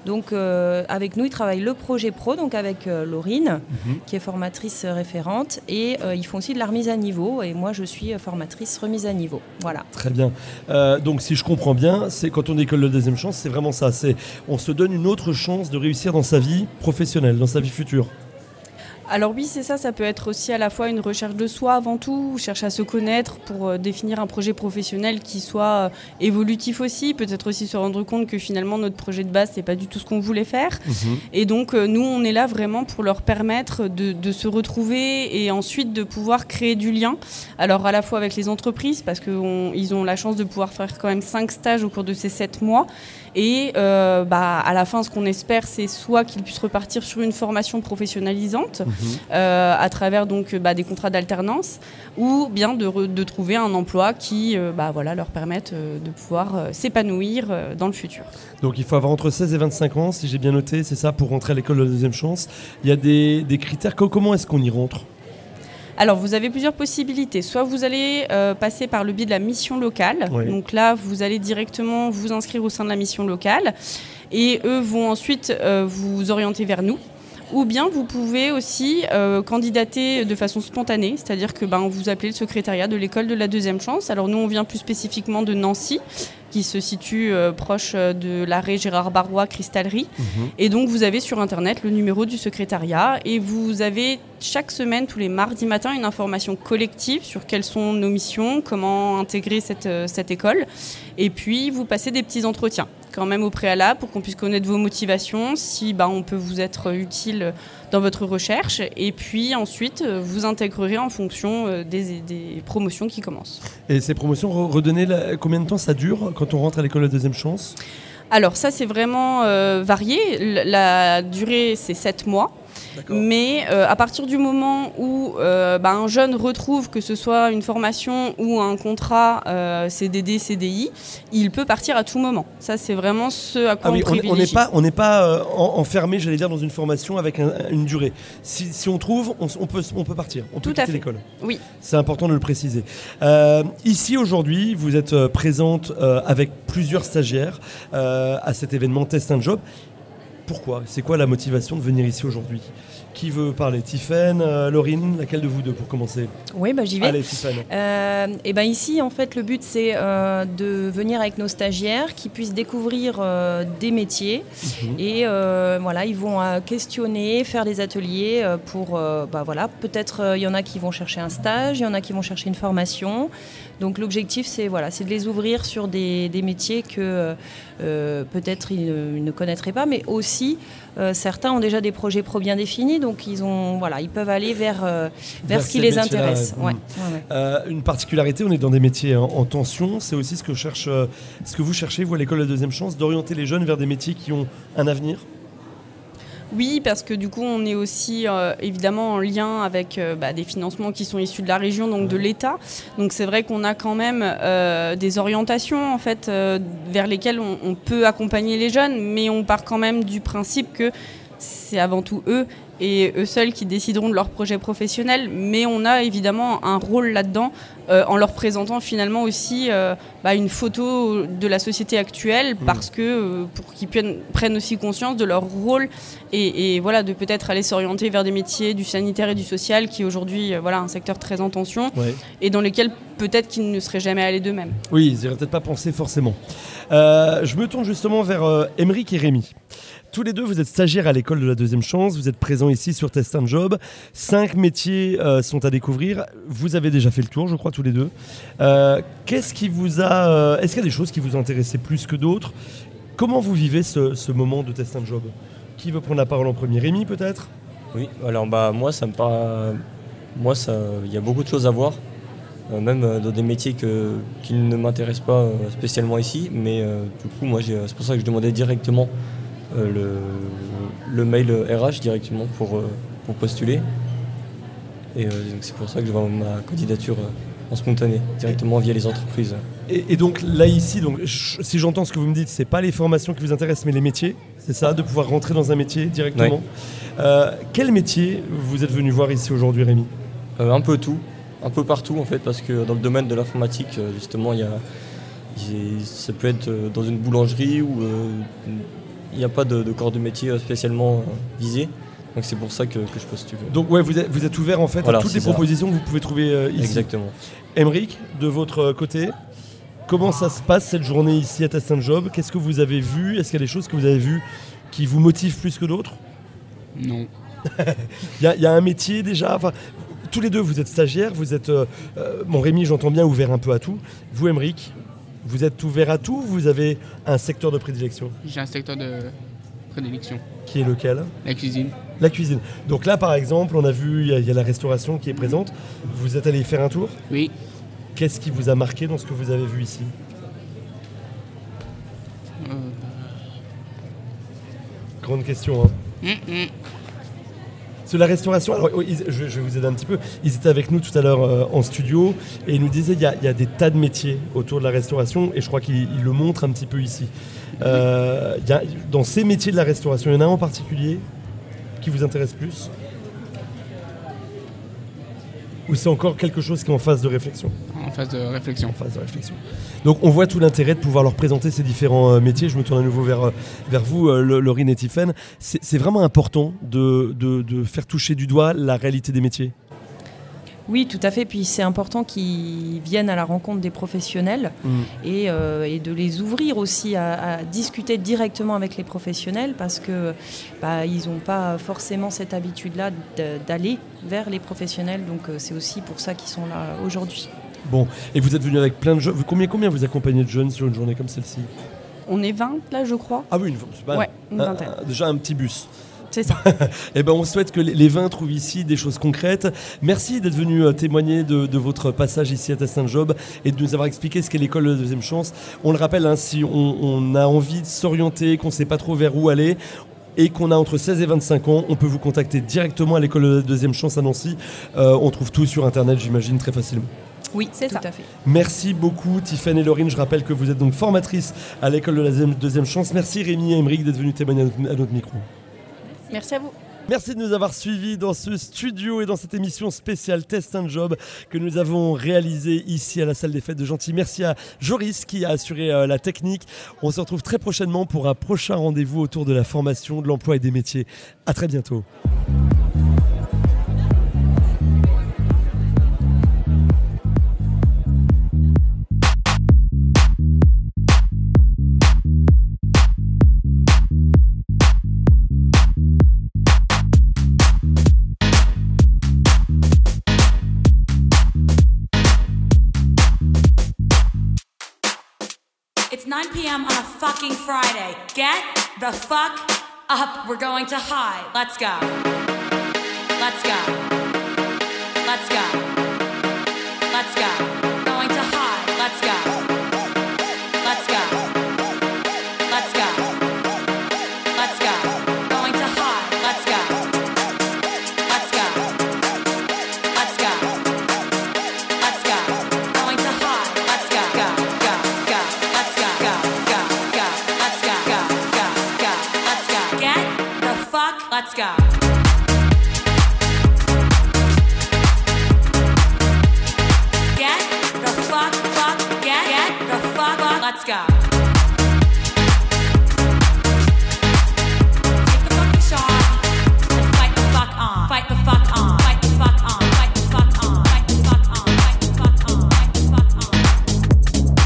Donc euh, avec nous, ils travaillent le projet pro, donc avec euh, Laurine,
Mhm.
qui est formatrice référente, et euh, ils font aussi de la remise à niveau, et moi je suis formatrice remise à niveau. Voilà.
Très bien. Euh, donc si je comprends bien, c'est quand on école de deuxième chance, c'est vraiment ça. C'est on se donne une autre chance de réussir dans sa vie professionnelle, dans sa vie future.
Alors oui, c'est ça, ça peut être aussi à la fois une recherche de soi avant tout, chercher à se connaître pour euh, définir un projet professionnel qui soit euh, évolutif aussi, peut-être aussi se rendre compte que finalement notre projet de base, c'est pas du tout ce qu'on voulait faire.
Mhm.
Et donc euh, nous, on est là vraiment pour leur permettre de, de se retrouver et ensuite de pouvoir créer du lien. Alors à la fois avec les entreprises, parce qu'ils ont la chance de pouvoir faire quand même cinq stages au cours de ces sept mois. Et euh, bah, à la fin, ce qu'on espère, c'est soit qu'ils puissent repartir sur une formation professionnalisante
Mhm.
euh, à travers donc, bah, des contrats d'alternance, ou bien de, re- de trouver un emploi qui euh, bah, voilà, leur permette euh, de pouvoir euh, s'épanouir euh, dans le futur.
Donc il faut avoir entre seize et vingt-cinq ans, si j'ai bien noté, c'est ça, pour rentrer à l'école de deuxième chance. Il y a des, des critères. Co- Comment est-ce qu'on y rentre ?
Alors, vous avez plusieurs possibilités. Soit vous allez euh, passer par le biais de la mission locale.
Oui.
Donc là, vous allez directement vous inscrire au sein de la mission locale. Et eux vont ensuite euh, vous orienter vers nous. Ou bien vous pouvez aussi euh, candidater de façon spontanée, c'est-à-dire que ben, vous appelez le secrétariat de l'école de la deuxième chance. Alors nous, on vient plus spécifiquement de Nancy, qui se situe euh, proche euh, de l'arrêt Gérard Barrois, Cristallerie.
Mhm.
Et donc vous avez sur Internet le numéro du secrétariat et vous avez chaque semaine, tous les mardis matins, une information collective sur quelles sont nos missions, comment intégrer cette, euh, cette école. Et puis vous passez des petits entretiens quand même au préalable pour qu'on puisse connaître vos motivations, si bah, on peut vous être utile dans votre recherche. Et puis ensuite, euh, vous intégrerez en fonction euh, des, des promotions qui commencent.
Et ces promotions, re- redonner la- combien de temps ça dure quand on rentre à l'école de deuxième chance ?
Alors ça, c'est vraiment euh, varié. L- La durée, c'est sept mois. Mais euh, à partir du moment où euh, bah, un jeune retrouve que ce soit une formation ou un contrat euh, C D D, C D I, il peut partir à tout moment. Ça, c'est vraiment ce à quoi
Ah oui,
on
on n'est
privilégie.
pas, on n'est pas euh, en- enfermé, j'allais dire, dans une formation avec un- une durée. Si, si on trouve, on, s- on peut, s- on peut partir, on peut
Tout à
quitter
fait.
l'école.
Oui.
C'est important de le préciser. Euh, ici, aujourd'hui, vous êtes euh, présente euh, avec plusieurs stagiaires euh, à cet événement Test and Job. Pourquoi ? C'est quoi la motivation de venir ici aujourd'hui ? Qui veut parler ? Tiffaine, euh, Laurine, laquelle de vous deux pour commencer ?
Oui, bah, j'y vais.
Allez, Tiffaine.
Euh, et ben ici, en fait, le but, c'est euh, de venir avec nos stagiaires qui puissent découvrir euh, des métiers.
Mhm.
Et euh, voilà, ils vont euh, questionner, faire des ateliers euh, pour, euh, bah, voilà, peut-être euh, il y en a qui vont chercher un stage, il y en a qui vont chercher une formation. Donc l'objectif, c'est voilà, c'est de les ouvrir sur des, des métiers que euh, peut-être ils ne, ils ne connaîtraient pas, mais aussi euh, certains ont déjà des projets pro bien définis, donc ils ont, voilà, ils peuvent aller vers vers, vers ce qui
ces
les
métiers-là,
intéresse.
euh,
Ouais.
mm.
Ouais, ouais.
Euh, une particularité, on est dans des métiers en, en tension. C'est aussi ce que cherche, euh, ce que vous cherchez, vous, à l'école de deuxième chance, d'orienter les jeunes vers des métiers qui ont un avenir.
Oui, parce que du coup, on est aussi euh, évidemment en lien avec euh, bah, des financements qui sont issus de la région, donc de l'État. Donc c'est vrai qu'on a quand même euh, des orientations en fait euh, vers lesquelles on, on peut accompagner les jeunes, mais on part quand même du principe que c'est avant tout eux et eux seuls qui décideront de leur projet professionnel, mais on a évidemment un rôle là-dedans euh, en leur présentant finalement aussi euh, bah, une photo de la société actuelle, parce que euh, pour qu'ils prennent, prennent aussi conscience de leur rôle et, et voilà, de peut-être aller s'orienter vers des métiers du sanitaire et du social qui aujourd'hui euh, voilà, un secteur très en tension
Ouais.
et dans lesquels peut-être qu'ils ne seraient jamais allés d'eux-mêmes.
Oui, ils n'y auraient peut-être pas pensé forcément. Euh, je me tourne justement vers euh, Émeric et Rémi. Tous les deux, vous êtes stagiaires à l'école de la deuxième chance, vous êtes présents ici sur Test and Job. Cinq métiers euh, sont à découvrir. Vous avez déjà fait le tour, je crois, tous les deux. Euh, qu'est-ce qui vous a... euh, est-ce qu'il y a des choses qui vous intéressaient plus que d'autres ? Comment vous vivez ce, ce moment de Test and Job ? Qui veut prendre la parole en premier ? Rémi, peut-être ?
Oui, alors bah, moi, ça me paraît... Moi, ça... il y a beaucoup de choses à voir. Euh, même euh, dans des métiers que... qui ne m'intéressent pas euh, spécialement ici. Mais euh, du coup, moi, j'ai... c'est pour ça que je demandais directement euh, le... le mail R H directement pour, euh, pour postuler. Et euh, donc c'est pour ça que je vends ma candidature euh, en spontané, directement via les entreprises.
Et, et donc là, ici, donc, je- si j'entends ce que vous me dites, c'est pas les formations qui vous intéressent, mais les métiers. C'est ça, de pouvoir rentrer dans un métier directement.
Ouais.
Euh, quel métier vous êtes venu voir ici aujourd'hui, Rémi ?
Euh, un peu tout, un peu partout en fait, parce que dans le domaine de l'informatique, euh, justement, il y a, il- ça peut être euh, dans une boulangerie ou euh, n'y a pas de, de corps de métier spécialement euh, visé. Donc c'est pour ça que, que je postule.
Donc ouais, vous êtes, vous êtes ouvert en fait
Voilà,
à toutes les
c'est ça.
propositions que vous pouvez trouver euh, ici.
Exactement.
Aymeric, de votre côté, comment ça se passe cette journée ici à Test and Job? Qu'est-ce que vous avez vu? Est-ce qu'il y a des choses que vous avez vues qui vous motivent plus que d'autres?
Non.
Il y, y a un métier déjà, enfin, tous les deux vous êtes stagiaires, vous êtes, euh, euh, bon Rémi j'entends bien, ouvert un peu à tout. Vous Aymeric, vous êtes ouvert à tout, vous avez un secteur de prédilection?
J'ai un secteur de prédilection.
Qui est lequel?
La cuisine.
La cuisine. Donc là, par exemple, on a vu, il y, a- il y a la restauration qui est présente. Vous êtes allé y faire un tour?
Oui.
Qu'est-ce qui vous a marqué dans ce que vous avez vu ici?
Euh,
Grande question. Hein.
mm, mm.
Sur la restauration, alors, ils- je, je vais vous aider un petit peu. Ils étaient avec nous tout à l'heure euh, en studio et ils nous disaient qu'il y, a- il y a des tas de métiers autour de la restauration et je crois qu'ils ils le montrent un petit peu ici. Euh, il y a- dans ces métiers de la restauration, il y en a un en particulier qui vous intéresse plus? Ou c'est encore quelque chose qui est en phase de réflexion?
En phase de réflexion.
En phase de réflexion. Donc on voit tout l'intérêt de pouvoir leur présenter ces différents euh, métiers. Je me tourne à nouveau vers, euh, vers vous, euh, Le- Laurine et Tiffaine. C'est c'est vraiment important de, de, de faire toucher du doigt la réalité des métiers.
Oui, tout à fait. Puis c'est important qu'ils viennent à la rencontre des professionnels
Mm.
et, euh, et de les ouvrir aussi à, à discuter directement avec les professionnels parce que bah, ils n'ont pas forcément cette habitude-là de- d'aller vers les professionnels. Donc euh, c'est aussi pour ça qu'ils sont là aujourd'hui.
Bon, et vous êtes venu avec plein de jeunes. Vous- Combien, combien vous accompagnez de jeunes sur une journée comme celle-ci?
On est vingt là, je crois.
Ah oui, une, c'est pas-
Ouais, une
un-
vingtaine.
un- déjà un petit bus.
C'est ça.
Eh ben, on souhaite que les- les vingt trouvent ici des choses concrètes. Merci d'être venu euh, témoigner de, de votre passage ici à Test and Job et de nous avoir expliqué ce qu'est l'école de la deuxième chance. On le rappelle, hein, si on, on a envie de s'orienter, qu'on ne sait pas trop vers où aller, et qu'on a entre seize et vingt-cinq ans, on peut vous contacter directement à l'école de la deuxième chance à Nancy. Euh, on trouve tout sur Internet, j'imagine, très facilement.
Oui,
c'est
tout
ça.
à fait.
Merci beaucoup Tiffaine et Laurine. Je rappelle que vous êtes donc formatrice à l'école de la deuxième, deuxième chance. Merci Rémi et Aymeric d'être venus témoigner à notre, à notre micro.
Merci à vous.
Merci de nous avoir suivis dans ce studio et dans cette émission spéciale Test and Job que nous avons réalisée ici à la salle des fêtes de Gentilly. Merci à Joris qui a assuré euh, la technique. On se retrouve très prochainement pour un prochain rendez-vous autour de la formation, de l'emploi et des métiers. À très bientôt.
It's nine p.m. on a fucking Friday. Get the fuck up. We're going to high. Let's go. Let's go. Let's go. Let's go. Going to high. Let's go. Let's go. Let's go. Let's go. Going to high. Let's go. Let's go. Let's go. Let's go. Going to high. Let's go. Go. Go. Go. Let's go. Go. Go. Go. Let's go. Go. Go. Go. Let's go. Get the fuck. Let's go. Get the fuck. Fuck. Get. Get the fuck. Fuck. Let's go. Take the fucking shot and fight the fuck on. Fight the fuck on. Fight the fuck on. Fight the fuck on. Fight the fuck on. Fight the fuck on. Fight the fuck on.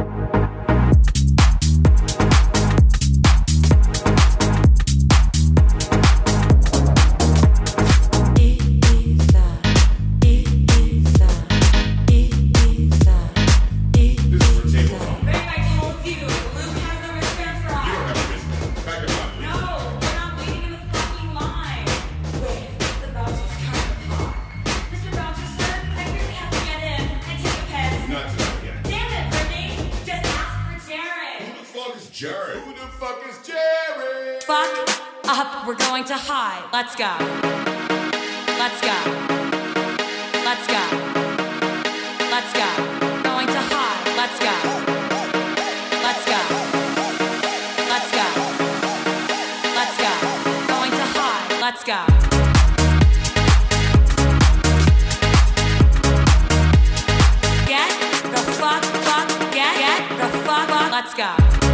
Jared. Who the fuck is Jared?
Fuck up, we're going to high. Let's go. Let's go. Let's go. Let's go. Going to high. Let's go. Let's go. Let's go. Let's go. Going to high. Let's go. Get the fuck, fuck, get, get the fuck, fuck, let's go.